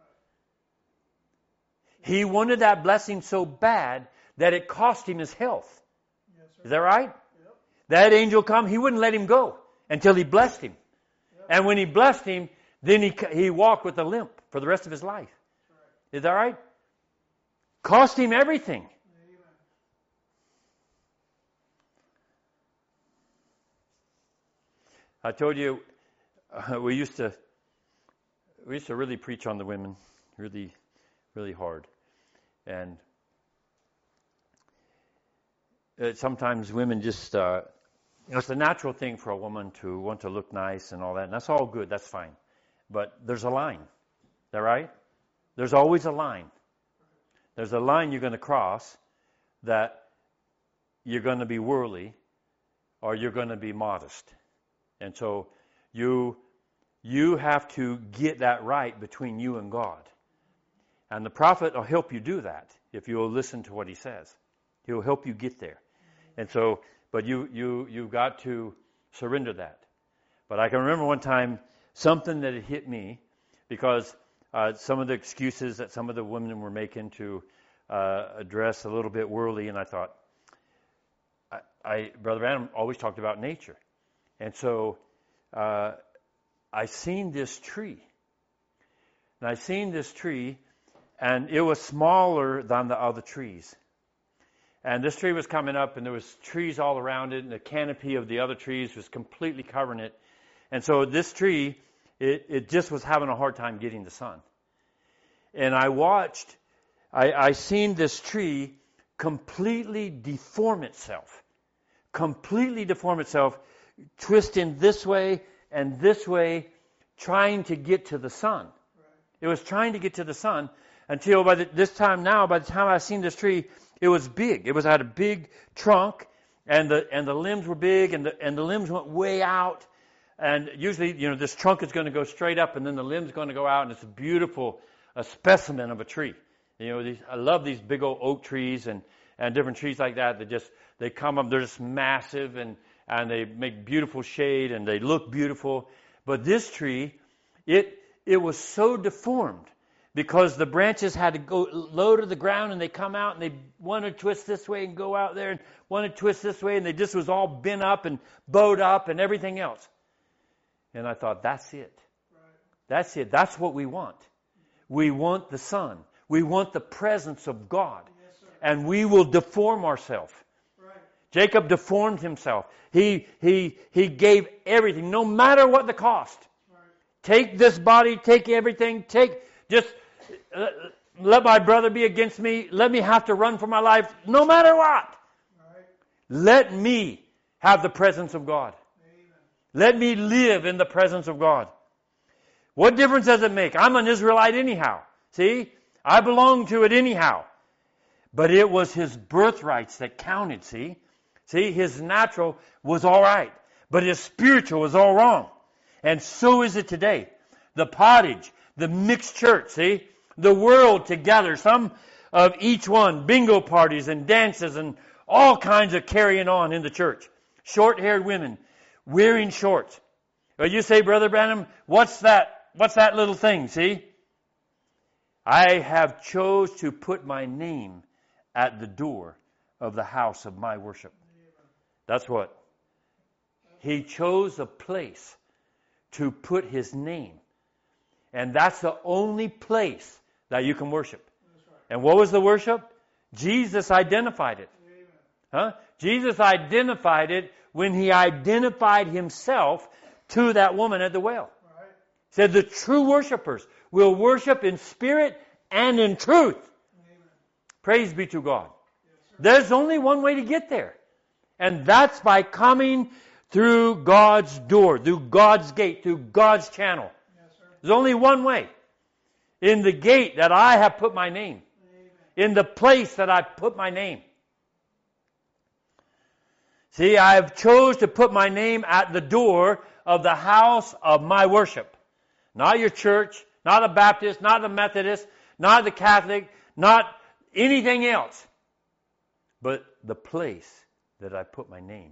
He wanted that blessing so bad that it cost him his health. Yes, sir. Is that right? Yep. That angel come, he wouldn't let him go until he blessed him. Yep. And when he blessed him, then he he walked with a limp for the rest of his life. Right. Is that right? Cost him everything. Amen. I told you, uh, we used to we used to really preach on the women, really, really hard, and uh, sometimes women just, uh, you know, it's a natural thing for a woman to want to look nice and all that, and that's all good, that's fine, but there's a line, is that right? There's always a line. There's a line you're going to cross that you're going to be worldly or you're going to be modest. And so you you have to get that right between you and God. And the prophet will help you do that if you'll listen to what he says. He'll help you get there. And so, but you you you've got to surrender that. But I can remember one time something that had hit me because uh, some of the excuses that some of the women were making to uh, address a little bit worldly, and I thought, I, I Brother Adam always talked about nature. And so uh, I seen this tree. And I seen this tree, and it was smaller than the other trees. And this tree was coming up, and there was trees all around it, and the canopy of the other trees was completely covering it. And so this tree, it, it just was having a hard time getting the sun. And I watched, I, I seen this tree completely deform itself. Completely deform itself, twisting this way and this way, trying to get to the sun. Right. It was trying to get to the sun until by the, this time now, by the time I seen this tree, it was big. It was had a big trunk, and the and the limbs were big, and the and the limbs went way out. And usually, you know, this trunk is going to go straight up, and then the limbs going to go out, and it's a beautiful a specimen of a tree. You know, these, I love these big old oak trees and, and different trees like that. They just they come up, they're just massive, and and they make beautiful shade, and they look beautiful. But this tree, it it was so deformed because the branches had to go low to the ground, and they come out, and they want to twist this way and go out there, and want to twist this way, and they just was all bent up and bowed up and everything else. And I thought, that's it. Right. That's it. That's what we want. We want the sun. We want the presence of God. Yes, sir. And we will deform ourselves. Right. Jacob deformed himself. He he he gave everything, no matter what the cost, Right. take this body, take everything, take, just uh, let my brother be against me, let me have to run for my life, no matter what. Right. Let me have the presence of God. Amen. Let me live in the presence of God. What difference does it make? I'm an Israelite anyhow. See? I belong to it anyhow. But it was his birthrights that counted, see? See, his natural was all right, but his spiritual was all wrong. And so is it today. The pottage, the mixed church, see? The world together, some of each one, bingo parties and dances and all kinds of carrying on in the church. Short-haired women wearing shorts. Well, you say, Brother Branham, what's that? What's that little thing, see? I have chose to put my name at the door of the house of my worship. That's what. He chose a place to put his name. And that's the only place that you can worship. And what was the worship? Jesus identified it. Huh? Jesus identified it when he identified himself to that woman at the well. Right. He said the true worshipers will worship in spirit and in truth. Amen. Praise be to God. Yes, sir. There's only one way to get there. And that's by coming through God's door, through God's gate, through God's channel. Yes, sir. There's only one way. In the gate that I have put my name. Amen. In the place that I've put my name. See, I have chose to put my name at the door of the house of my worship. Not your church, not the Baptist, not the Methodist, not the Catholic, not anything else. But the place that I put my name.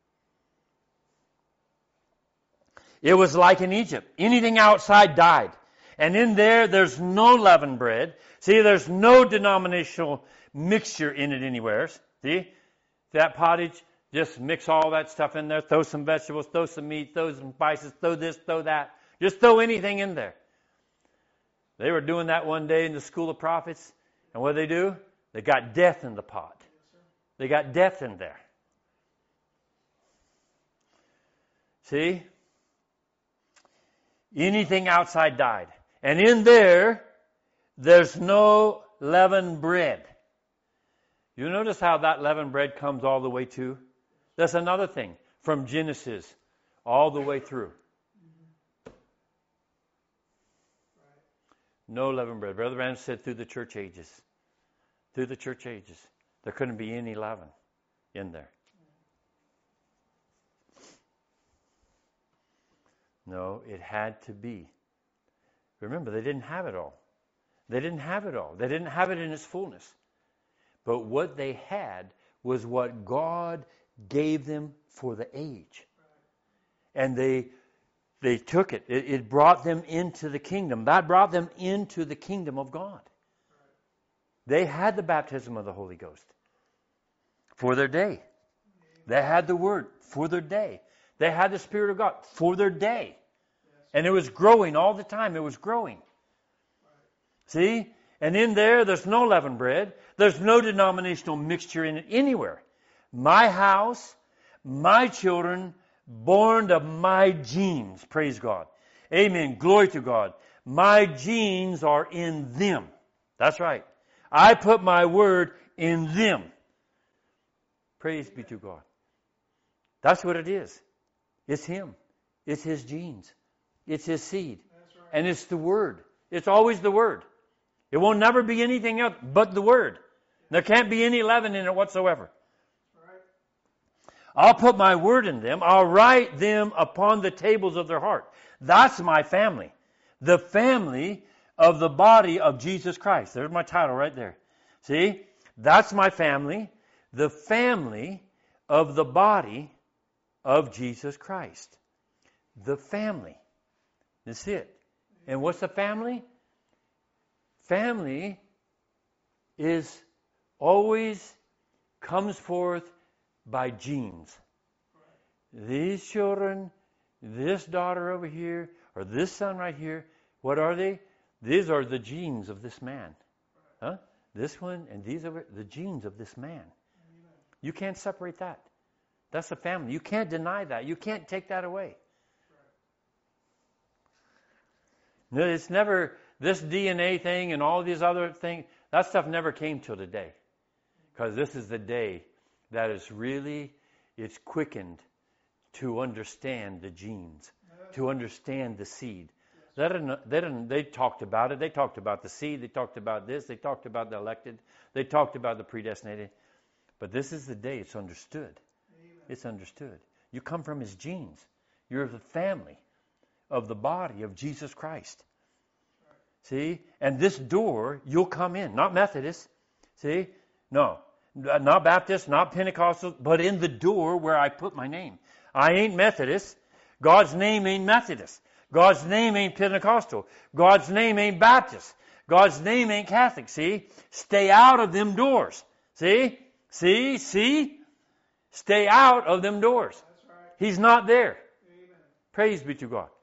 It was like in Egypt. Anything outside died. And in there, there's no leavened bread. See, there's no denominational mixture in it anywhere. See? That pottage, just mix all that stuff in there. Throw some vegetables, throw some meat, throw some spices, throw this, throw that. Just throw anything in there. They were doing that one day in the school of prophets. And what did they do? They got death in the pot. They got death in there. See? Anything outside died. And in there, there's no leavened bread. You notice how that leavened bread comes all the way to? That's another thing. From Genesis all the way through. No leavened bread. Brother Branham said through the church ages. Through the church ages. There couldn't be any leaven in there. No, it had to be. Remember, they didn't have it all. They didn't have it all. They didn't have it in its fullness. But what they had was what God gave them for the age. And they they took it. It, it brought them into the kingdom. That brought them into the kingdom of God. They had the baptism of the Holy Ghost for their day. They had the Word for their day. They had the Spirit of God for their day. And it was growing all the time. It was growing. See? And in there, there's no leavened bread. There's no denominational mixture in it anywhere. My house, my children, born of my genes. Praise God. Amen. Glory to God. My genes are in them. That's right. I put my word in them. Praise be to God. That's what it is. It's Him. It's His genes. It's His seed. That's right. And it's the Word. It's always the Word. It will never be anything else but the Word. There can't be any leaven in it whatsoever. Right. I'll put my Word in them. I'll write them upon the tables of their heart. That's my family. The family of the body of Jesus Christ. There's my title right there. See? That's my family. The family of the body of Jesus Christ. The family. That's it. And what's the family? Family is always comes forth by genes. These children, this daughter over here, or this son right here, what are they? These are the genes of this man. Huh? This one and these are the genes of this man. You can't separate that. That's the family. You can't deny that. You can't take that away. No, it's never, this D N A thing and all these other things, that stuff never came till today. Because this is the day that is really, it's quickened to understand the genes, to understand the seed. They didn't, they didn't, they talked about it. They talked about the seed. They talked about this. They talked about the elected. They talked about the predestinated. But this is the day it's understood. Amen. It's understood. You come from his genes. You're the family of the body of Jesus Christ. See? And this door, you'll come in. Not Methodist. See? No. Not Baptist, not Pentecostal, but in the door where I put my name. I ain't Methodist. God's name ain't Methodist. God's name ain't Pentecostal. God's name ain't Baptist. God's name ain't Catholic. See? Stay out of them doors. See? See? See? Stay out of them doors. That's right. He's not there. Amen. Praise be to God.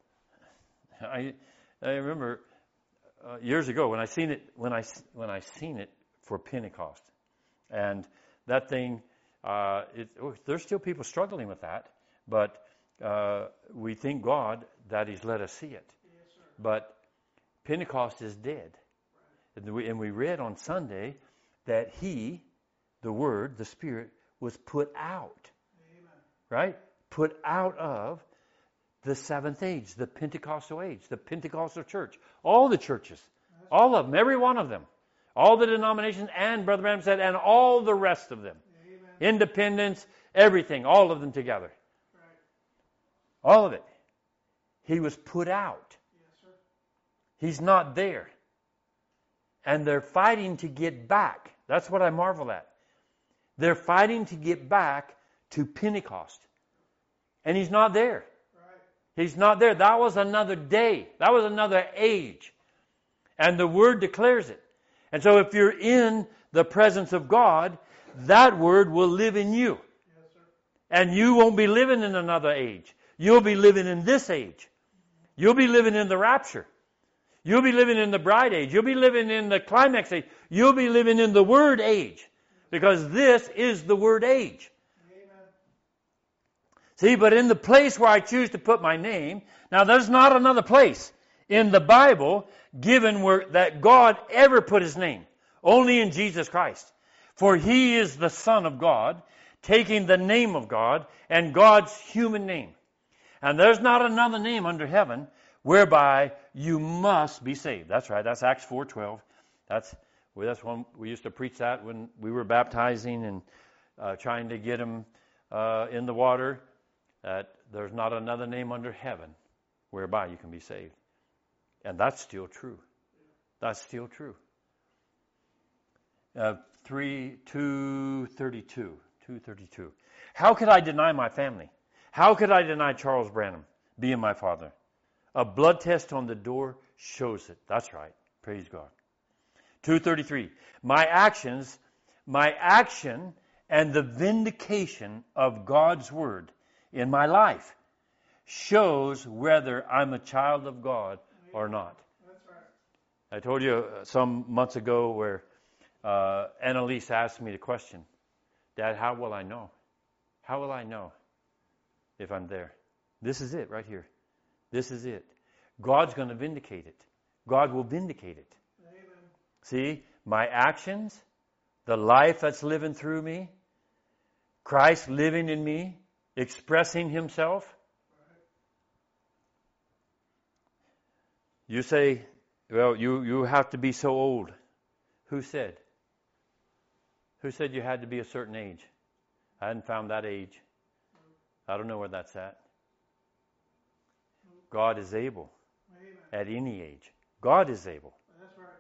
I I remember uh, years ago when I seen it when I when I seen it for Pentecost, and that thing. Uh, it, oh, there's still people struggling with that, but uh, we thank God that He's let us see it. Yes, sir. But Pentecost is dead, right. and, we, and we read on Sunday that He, the Word, the Spirit, was put out. Amen. Right? Put out of the seventh age, the Pentecostal age, the Pentecostal church, all the churches, That's all of them, every one of them, all the denominations, and Brother Branham said, and all the rest of them. Amen. Independence, everything, all of them together. Right. All of it. He was put out. Yes, sir. He's not there. And they're fighting to get back. That's what I marvel at. They're fighting to get back to Pentecost. And He's not there. He's not there. That was another day. That was another age. And the Word declares it. And so if you're in the presence of God, that Word will live in you. Yes, sir. And you won't be living in another age. You'll be living in this age. You'll be living in the rapture. You'll be living in the bride age. You'll be living in the climax age. You'll be living in the Word age. Because this is the Word age. See, but in the place where I choose to put my name, now there's not another place in the Bible given where that God ever put His name. Only in Jesus Christ. For He is the Son of God, taking the name of God and God's human name. And there's not another name under heaven whereby you must be saved. That's right. That's Acts four twelve. That's well, that's when we used to preach that when we were baptizing and uh, trying to get them uh, in the water. That there's not another name under heaven whereby you can be saved. And that's still true. That's still true. Uh, three, two thirty-two. two thirty-two. How could I deny my family? How could I deny Charles Branham being my father? A blood test on the door shows it. That's right. Praise God. two thirty-three. My actions, my action and the vindication of God's Word in my life shows whether I'm a child of God or not. That's right. I told you some months ago where uh, Annalise asked me the question, Dad, how will I know? How will I know if I'm there? This is it right here. This is it. God's going to vindicate it. God will vindicate it. Amen. See, my actions, the life that's living through me, Christ living in me, expressing Himself. You say, well, you, you have to be so old. Who said? Who said you had to be a certain age? I hadn't found that age. I don't know where that's at. God is able. Amen. At any age. God is able. That's right.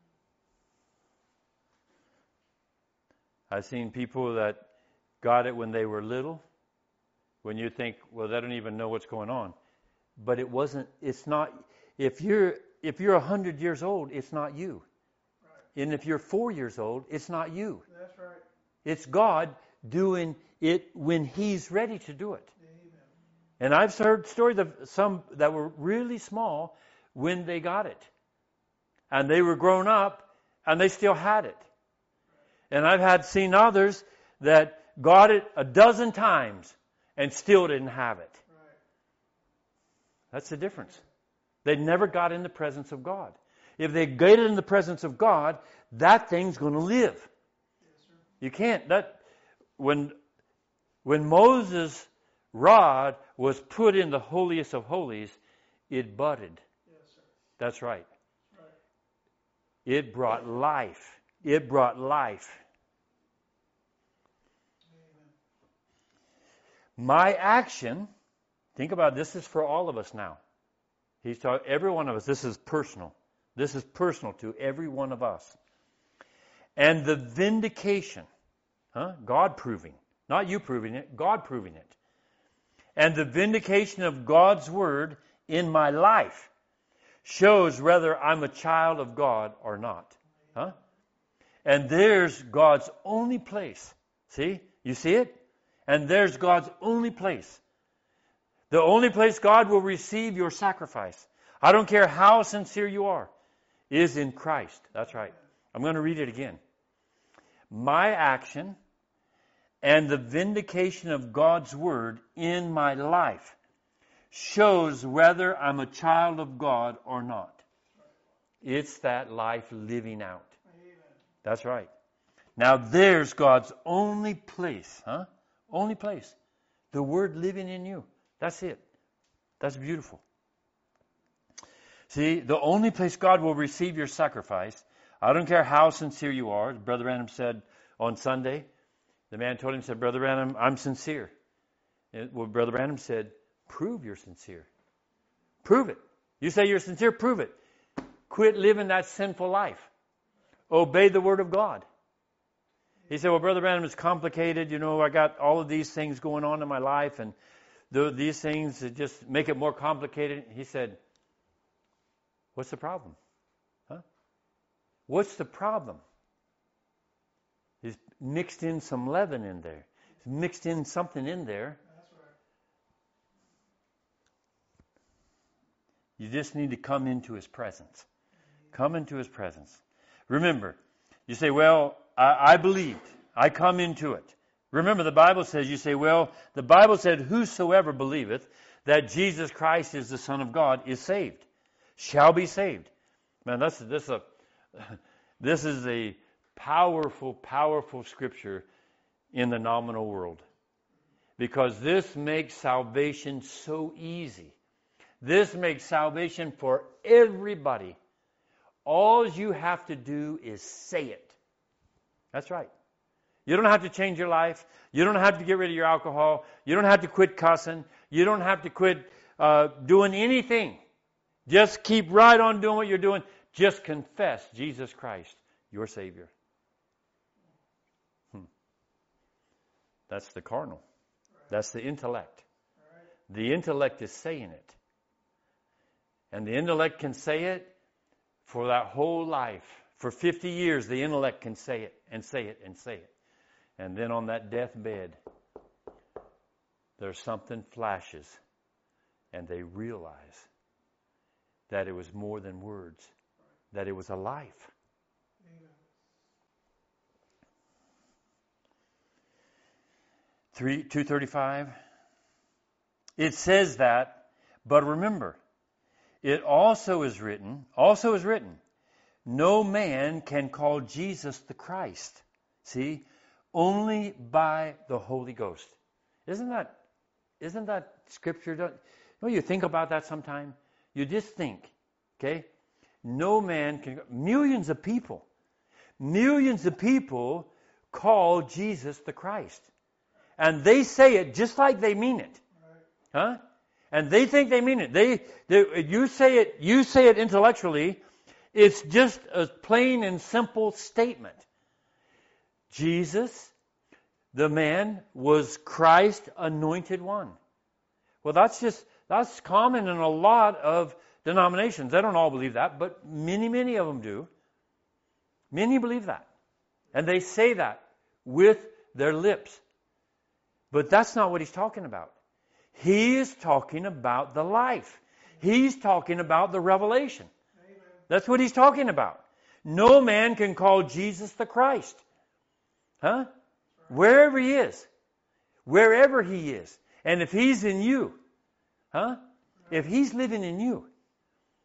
I've seen people that got it when they were little. When you think, well, they don't even know what's going on. But it wasn't, it's not, if you're if you're one hundred years old, it's not you. Right. And if you're four years old, it's not you. That's right. It's God doing it when He's ready to do it. Amen. And I've heard stories of some that were really small when they got it. And they were grown up and they still had it. And I've had seen others that got it a dozen times and still didn't have it. Right. That's the difference. They never got in the presence of God. If they get in the presence of God, that thing's going to live. Yes, sir. You can't. That when when Moses' rod was put in the holiest of holies, it budded. Yes, sir. That's right. Right. It brought life. It brought life. Amen. My action, think about it, this is for all of us now. He's talking, every one of us, this is personal. This is personal to every one of us. And the vindication, huh? God proving, not you proving it, God proving it. And the vindication of God's word in my life shows whether I'm a child of God or not. Huh? And there's God's only place. See? You see it? And there's God's only place. The only place God will receive your sacrifice, I don't care how sincere you are, is in Christ. That's right. I'm going to read it again. My action and the vindication of God's word in my life shows whether I'm a child of God or not. It's that life living out. Amen. That's right. Now there's God's only place, huh? Only place. The word living in you. That's it. That's beautiful. See, the only place God will receive your sacrifice, I don't care how sincere you are, as Brother Branham said on Sunday, the man told him, said, Brother Branham, I'm sincere. And well, Brother Branham said, prove you're sincere. Prove it. You say you're sincere, prove it. Quit living that sinful life. Obey the word of God. He said, well, Brother Branham, it's complicated. You know, I got all of these things going on in my life, and the, these things that just make it more complicated. He said, what's the problem? Huh? What's the problem? He's mixed in some leaven in there. He's mixed in something in there. That's right. You just need to come into his presence. Come into his presence. Remember, you say, well, I, I believed. I come into it. Remember, the Bible says, you say, well, the Bible said, whosoever believeth that Jesus Christ is the Son of God is saved, shall be saved. Man, that's, this, a, this is a powerful, powerful scripture in the nominal world. Because this makes salvation so easy. This makes salvation for everybody. All you have to do is say it. That's right. You don't have to change your life. You don't have to get rid of your alcohol. You don't have to quit cussing. You don't have to quit uh, doing anything. Just keep right on doing what you're doing. Just confess Jesus Christ, your Savior. Hmm. That's the carnal. That's the intellect. The intellect is saying it. And the intellect can say it for that whole life. For fifty years, the intellect can say it and say it and say it. And then on that deathbed, there's something flashes, and they realize that it was more than words, that it was a life. Three, two thirty-five. It says that, but remember, it also is written, also is written, no man can call Jesus the Christ. See? Only by the Holy Ghost. Isn't that, isn't that scripture? Don't, don't you think about that sometime? You just think, okay? No man can, millions of people, millions of people call Jesus the Christ. And they say it just like they mean it. Huh? And they think they mean it. They, they, you say it, you say it intellectually. It's just a plain and simple statement. Jesus, the man, was Christ anointed one. Well, that's just, that's common in a lot of denominations. They don't all believe that, but many, many of them do. Many believe that. And they say that with their lips. But that's not what he's talking about. He is talking about the life. He's talking about the revelation. Amen. That's what he's talking about. No man can call Jesus the Christ. Huh? Wherever he is. Wherever he is. And if he's in you. Huh? If he's living in you.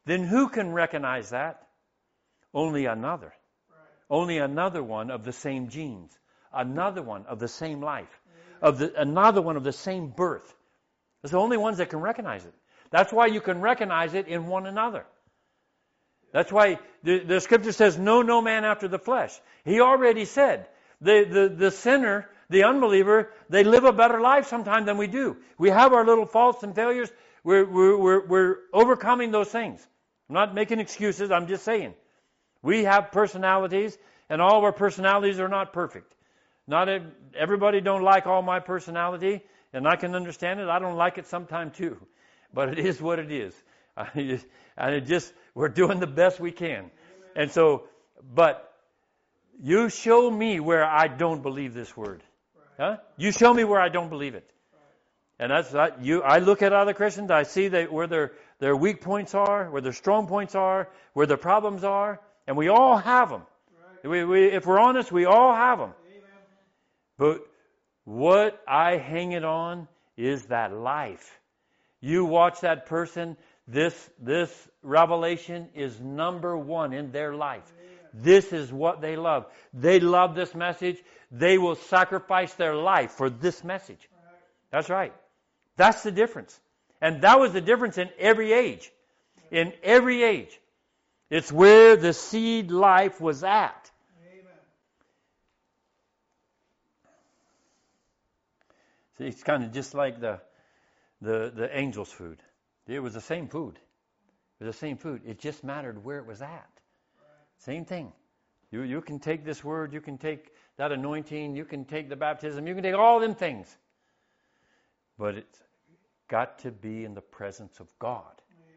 then who can recognize that? Only another. Right. Only another one of the same genes. Another one of the same life. Of the, another one of the same birth. It's the only ones that can recognize it. That's why you can recognize it in one another. That's why the, the scripture says, know no man after the flesh. He already said, the, the, the sinner, the unbeliever, they live a better life sometimes than we do. We have our little faults and failures. We're, we're, we're, we're overcoming those things. I'm not making excuses. I'm just saying. We have personalities, and all of our personalities are not perfect. Not a, everybody don't like all my personality, and I can understand it. I don't like it sometimes too. But it is what it is. And it just, we're doing the best we can. And so, but you show me where I don't believe this word. Huh? You show me where I don't believe it. And that's I, you. I look at other Christians. I see that where their their weak points are, where their strong points are, where their problems are, and we all have them. We, we, if we're honest, we all have them. But what I hang it on is that life. You watch that person. This this revelation is number one in their life. This is what they love. They love this message. They will sacrifice their life for this message. That's right. That's the difference. And that was the difference in every age. In every age. It's where the seed life was at. See, it's kind of just like the the the angel's food. It was the same food. It was the same food. It just mattered where it was at. Same thing. You you can take this word, you can take that anointing, you can take the baptism, you can take all them things. But it's got to be in the presence of God.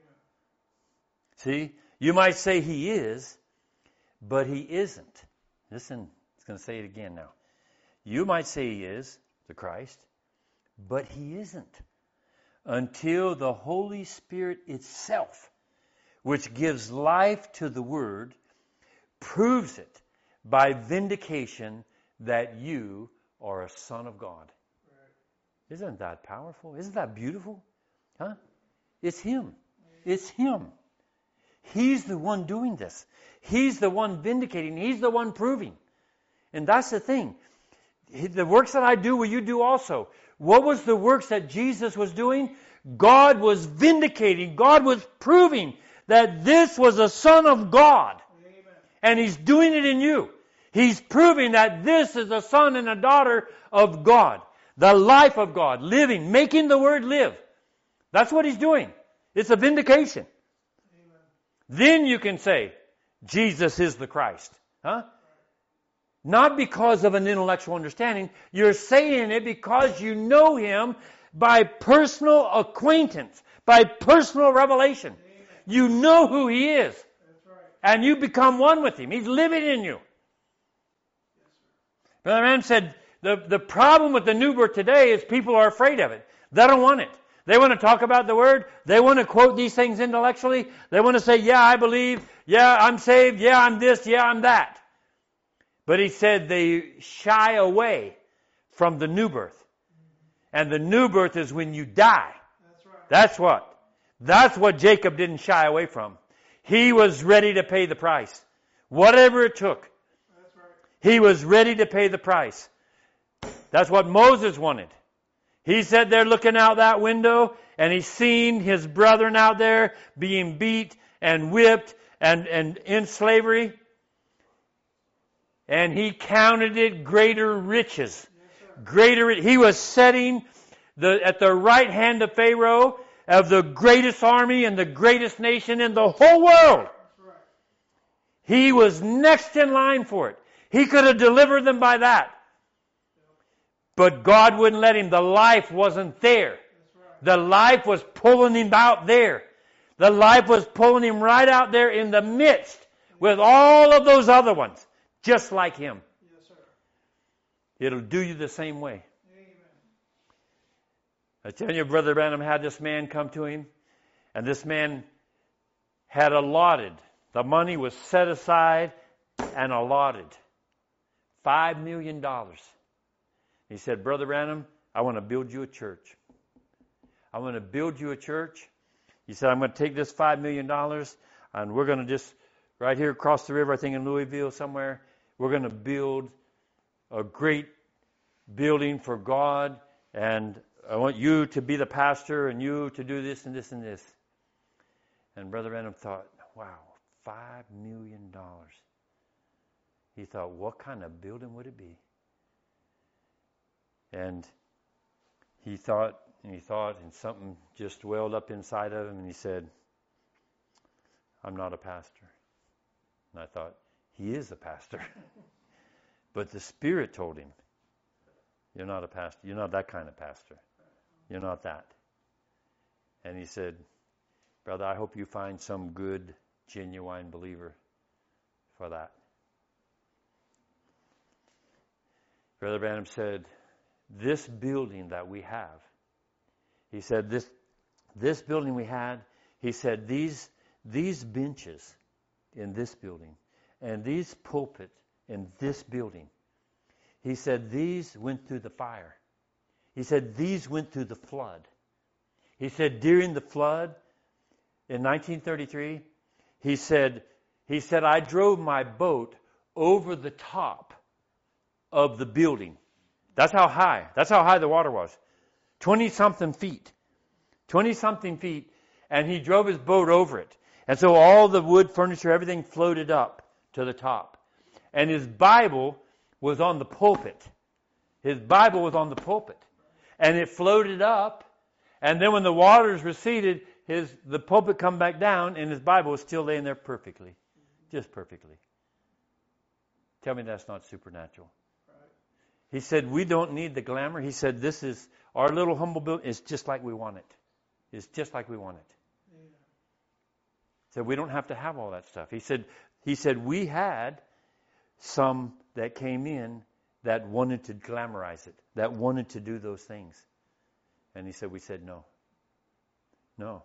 See, you might say he is, but he isn't. Listen, it's going to say it again now. You might say he is the Christ, but he isn't. Until the Holy Spirit itself, which gives life to the Word, proves it by vindication that you are a son of God. Right. Isn't that powerful? Isn't that beautiful? Huh? It's Him. It's Him. He's the one doing this. He's the one vindicating. He's the one proving. And that's the thing. The works that I do will you do also. What was the works that Jesus was doing? God was vindicating. God was proving that this was a Son of God. Amen. And He's doing it in you. He's proving that this is a son and a daughter of God. The life of God. Living. Making the Word live. That's what He's doing. It's a vindication. Amen. Then you can say, Jesus is the Christ. Huh? Not because of an intellectual understanding. You're saying it because you know Him by personal acquaintance, by personal revelation. Amen. You know who He is. That's right. And you become one with Him. He's living in you. Yes, Brother Ram said, the, the problem with the new birth today is people are afraid of it. They don't want it. They want to talk about the Word. They want to quote these things intellectually. They want to say, yeah, I believe. Yeah, I'm saved. Yeah, I'm this. Yeah, I'm that. But he said they shy away from the new birth. And the new birth is when you die. That's right. That's what. That's what Jacob didn't shy away from. He was ready to pay the price. Whatever it took. That's right. He was ready to pay the price. That's what Moses wanted. He said they're looking out that window and he's seen his brethren out there being beat and whipped and, and in slavery. And he counted it greater riches. Yes, greater, he was setting the, at the right hand of Pharaoh of the greatest army and the greatest nation in the whole world. Right. He was next in line for it. He could have delivered them by that. But God wouldn't let him. The life wasn't there. Right. The life was pulling him out there. The life was pulling him right out there in the midst with all of those other ones. Just like him. Yes, sir. It'll do you the same way. Amen. I tell you, Brother Branham had this man come to him, and this man had allotted. The money was set aside and allotted. Five million dollars. He said, Brother Branham, I want to build you a church. I want to build you a church. He said, I'm going to take this five million dollars and we're going to just, right here across the river, I think in Louisville somewhere, we're going to build a great building for God, and I want you to be the pastor and you to do this and this and this. And Brother Branham thought, wow, five million dollars. He thought, what kind of building would it be? And he thought, and he thought, and something just welled up inside of him, and he said, I'm not a pastor. And I thought, he is a pastor. But the Spirit told him, you're not a pastor. You're not that kind of pastor. You're not that. And he said, brother, I hope you find some good, genuine believer for that. Brother Branham said, this building that we have, he said, this this building we had, he said, these these benches in this building and these pulpit in this building, he said, these went through the fire. He said, these went through the flood. He said, during the flood in nineteen thirty-three, he said, he said, I drove my boat over the top of the building. That's how high. That's how high the water was. twenty-something feet. twenty-something feet. And he drove his boat over it. And so all the wood, furniture, everything floated up to the top. And his Bible was on the pulpit. His Bible was on the pulpit. And it floated up. And then when the waters receded, his the pulpit come back down, and his Bible was still laying there perfectly. Just perfectly. Tell me that's not supernatural. He said, we don't need the glamour. He said, this is, our little humble building is just like we want it. It's just like we want it. Yeah. So we don't have to have all that stuff. He said, he said, we had some that came in that wanted to glamorize it, that wanted to do those things. And he said, we said, no. No.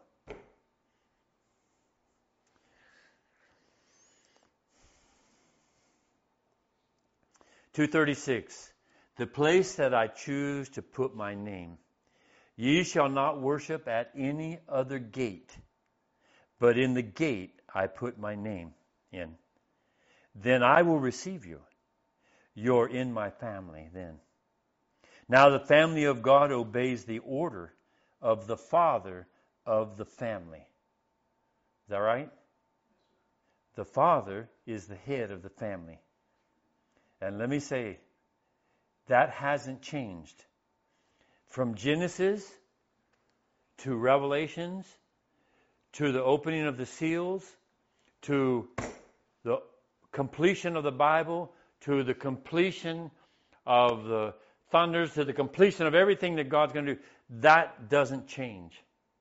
two thirty-six. The place that I choose to put my name, ye shall not worship at any other gate, but in the gate I put my name in. Then I will receive you. You're in my family then. Now the family of God obeys the order of the father of the family. Is that right? The father is the head of the family. And let me say, that hasn't changed. From Genesis to Revelations to the opening of the seals to the completion of the Bible to the completion of the thunders to the completion of everything that God's going to do, that doesn't change.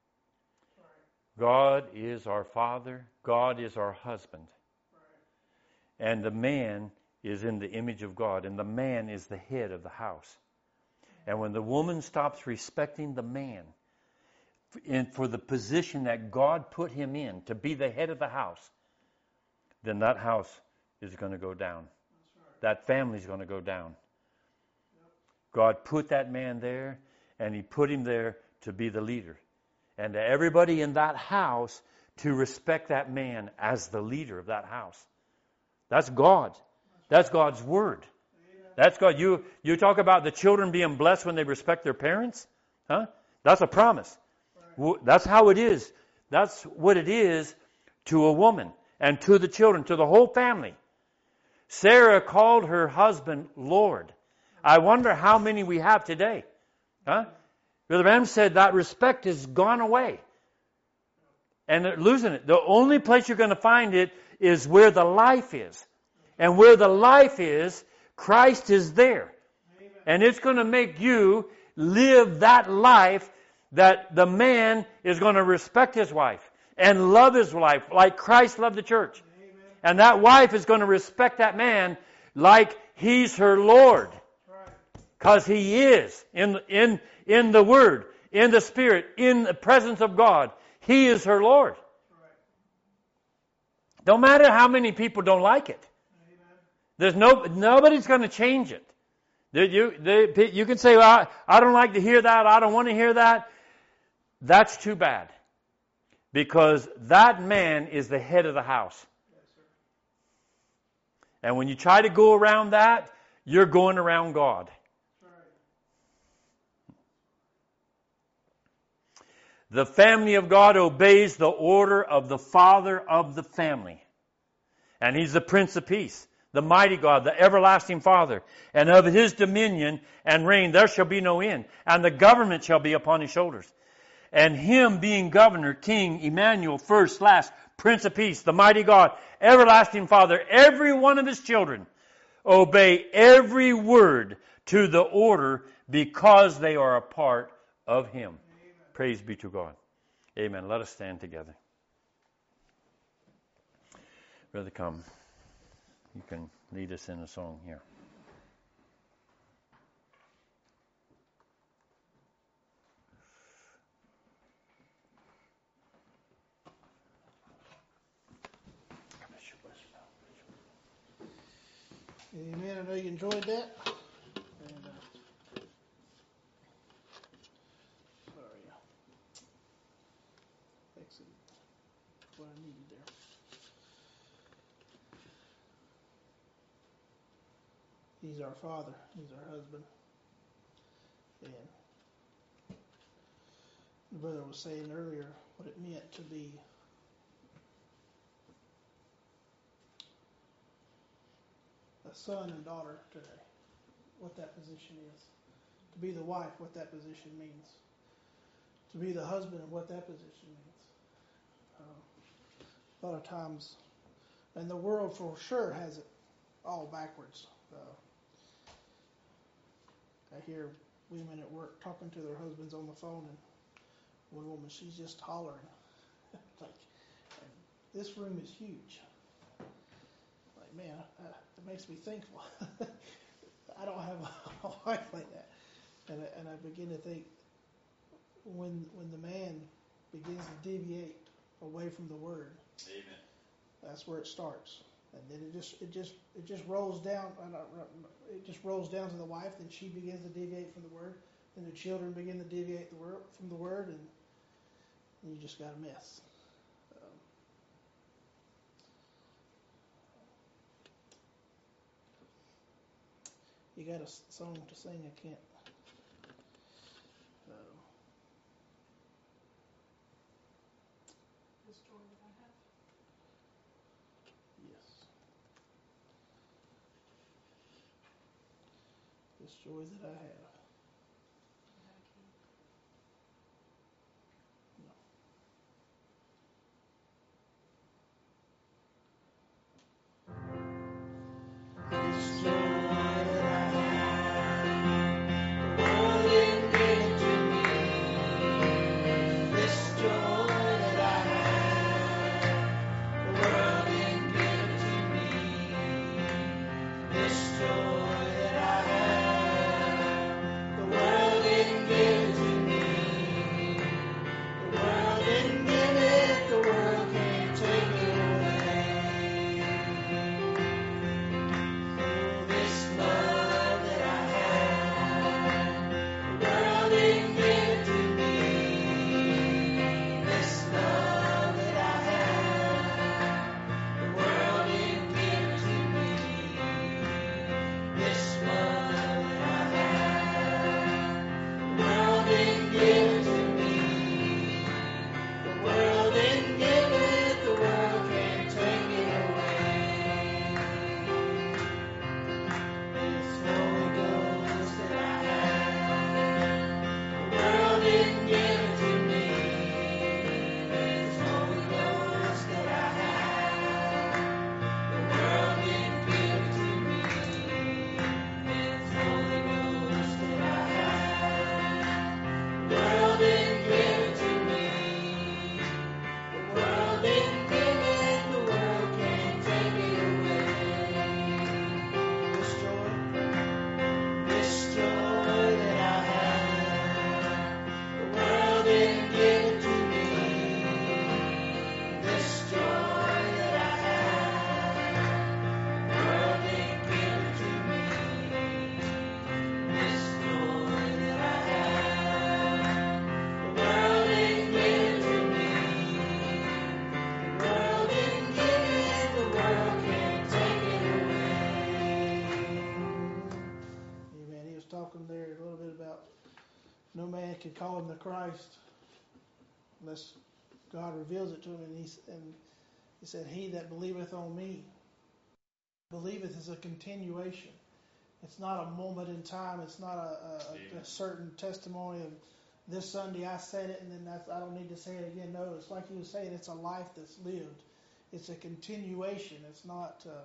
God is our Father. God is our husband. And the man is in the image of God, and the man is the head of the house. And when the woman stops respecting the man in, for the position that God put him in, to be the head of the house, then that house is going to go down. Right. That family is going to go down. Yep. God put that man there, and he put him there to be the leader. And to everybody in that house to respect that man as the leader of that house. That's God. That's God's word. That's God. You you talk about the children being blessed when they respect their parents? Huh? That's a promise. Right. That's how it is. That's what it is to a woman and to the children, to the whole family. Sarah called her husband Lord. I wonder how many we have today. Huh? Brother Branham said that respect has gone away. And they're losing it. The only place you're going to find it is where the life is. And where the life is, Christ is there. Amen. And it's going to make you live that life that the man is going to respect his wife and love his wife like Christ loved the church. Amen. And that wife is going to respect that man like he's her Lord. Because right. he is in, in, in the Word, in the Spirit, in the presence of God. He is her Lord. Right. No matter how many people don't like it. There's no nobody's going to change it. You, they, you can say, well, I, I don't like to hear that. I don't want to hear that. That's too bad. Because that man is the head of the house. Yes, sir. And when you try to go around that, you're going around God. That's right. The family of God obeys the order of the father of the family. And he's the Prince of Peace, the mighty God, the everlasting Father. And of his dominion and reign there shall be no end. And the government shall be upon his shoulders. And him being governor, king, Emmanuel, first, last, Prince of Peace, the mighty God, everlasting Father, every one of his children obey every word to the order because they are a part of him. Amen. Praise be to God. Amen. Let us stand together. Brother, come. You can lead us in a song here. Amen. I know you enjoyed that. And, uh, sorry. Fixing what I needed there. He's our Father. He's our husband. And the brother was saying earlier what it meant to be a son and daughter today. What that position is. To be the wife, what that position means. To be the husband, what that position means. Um, a lot of times, and the world for sure has it all backwards. Uh, I hear women at work talking to their husbands on the phone, and one woman, she's just hollering. Like, and this room is huge. Like, man, uh, it makes me thankful. I don't have a wife like that. And I, and I begin to think, when when the man begins to deviate away from the Word, Amen. That's where it starts, and then it just it just it just rolls down. It just rolls down to the wife, and she begins to deviate from the Word. Then the children begin to deviate the word, from the Word, and you just got a mess. Um, you got a song to sing? I can't. Um, This joy that I have. yes. This joy that I have. I have a key. This joy that I have, the Lord didn't give it to me. This joy that I have, the world didn't give it to me. This joy that I have, there a little bit about no man can call him the Christ unless God reveals it to him. And he, and he said, he that believeth on me, believeth is a continuation. It's not a moment in time. It's not a, a, a certain testimony of this Sunday I said it and then that's, I don't need to say it again. No, it's like he was saying, it's a life that's lived. It's a continuation. It's not... Uh,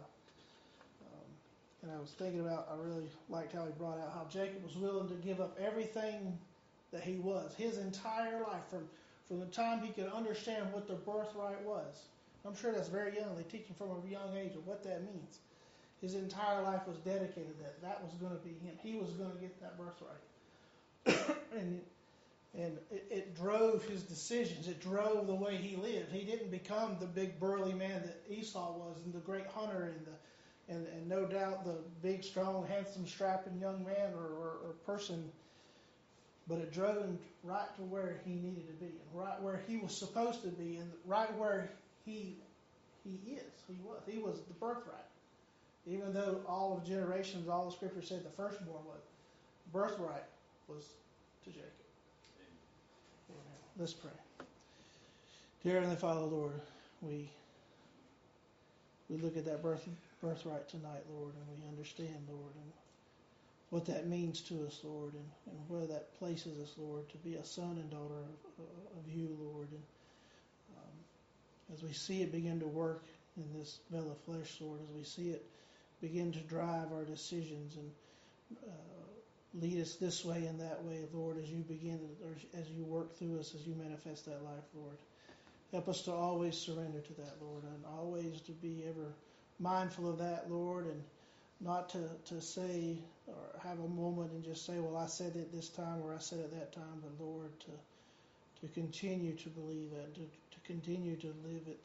um, and I was thinking about, I really liked how he brought out how Jacob was willing to give up everything that he was. His entire life, from, from the time he could understand what the birthright was. I'm sure that's very young. They teach him from a young age of what that means. His entire life was dedicated to that. That was going to be him. He was going to get that birthright. and and it, it drove his decisions. It drove the way he lived. He didn't become the big burly man that Esau was and the great hunter and the and, and no doubt the big, strong, handsome, strapping young man or, or, or person. But it drove him right to where he needed to be, and right where he was supposed to be, and right where he he is. He was. He was the birthright. Even though all of generations, all the scripture said the firstborn was, birthright was to Jacob. Amen. Let's pray. Dear Heavenly Father, Lord, we we look at that birth, birthright tonight, Lord, and we understand, Lord, and what that means to us, Lord, and, and where that places us, Lord, to be a son and daughter of, of you, Lord. And um, as we see it begin to work in this veil of flesh, Lord, as we see it begin to drive our decisions and uh, lead us this way and that way, Lord, as you begin, or as you work through us, as you manifest that life, Lord. Help us to always surrender to that, Lord, and always to be ever mindful of that, Lord, and not to, to say or have a moment and just say, well, I said it this time or I said it that time, but Lord, to to continue to believe that, to, to continue to live it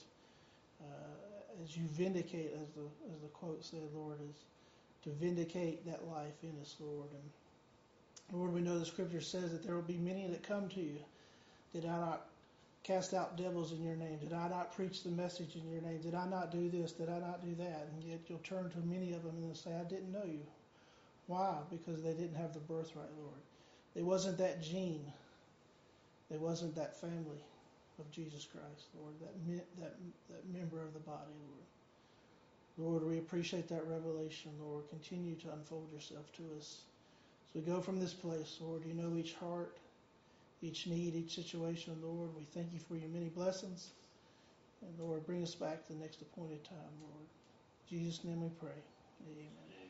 uh, as you vindicate, as the as the quote said, Lord, is to vindicate that life in us, Lord. And Lord, we know the scripture says that there will be many that come to you. Did I not cast out devils in your name? Did I not preach the message in your name? Did I not do this? Did I not do that? And yet you'll turn to many of them and say, I didn't know you. Why? Because they didn't have the birthright, Lord. There wasn't that gene. There wasn't that family of Jesus Christ, Lord, that that that member of the body, Lord. Lord, we appreciate that revelation, Lord. Continue to unfold yourself to us. As we go from this place, Lord, you know each heart, each need, each situation, Lord. We thank you for your many blessings. And Lord, bring us back to the next appointed time, Lord. In Jesus' name we pray. Amen.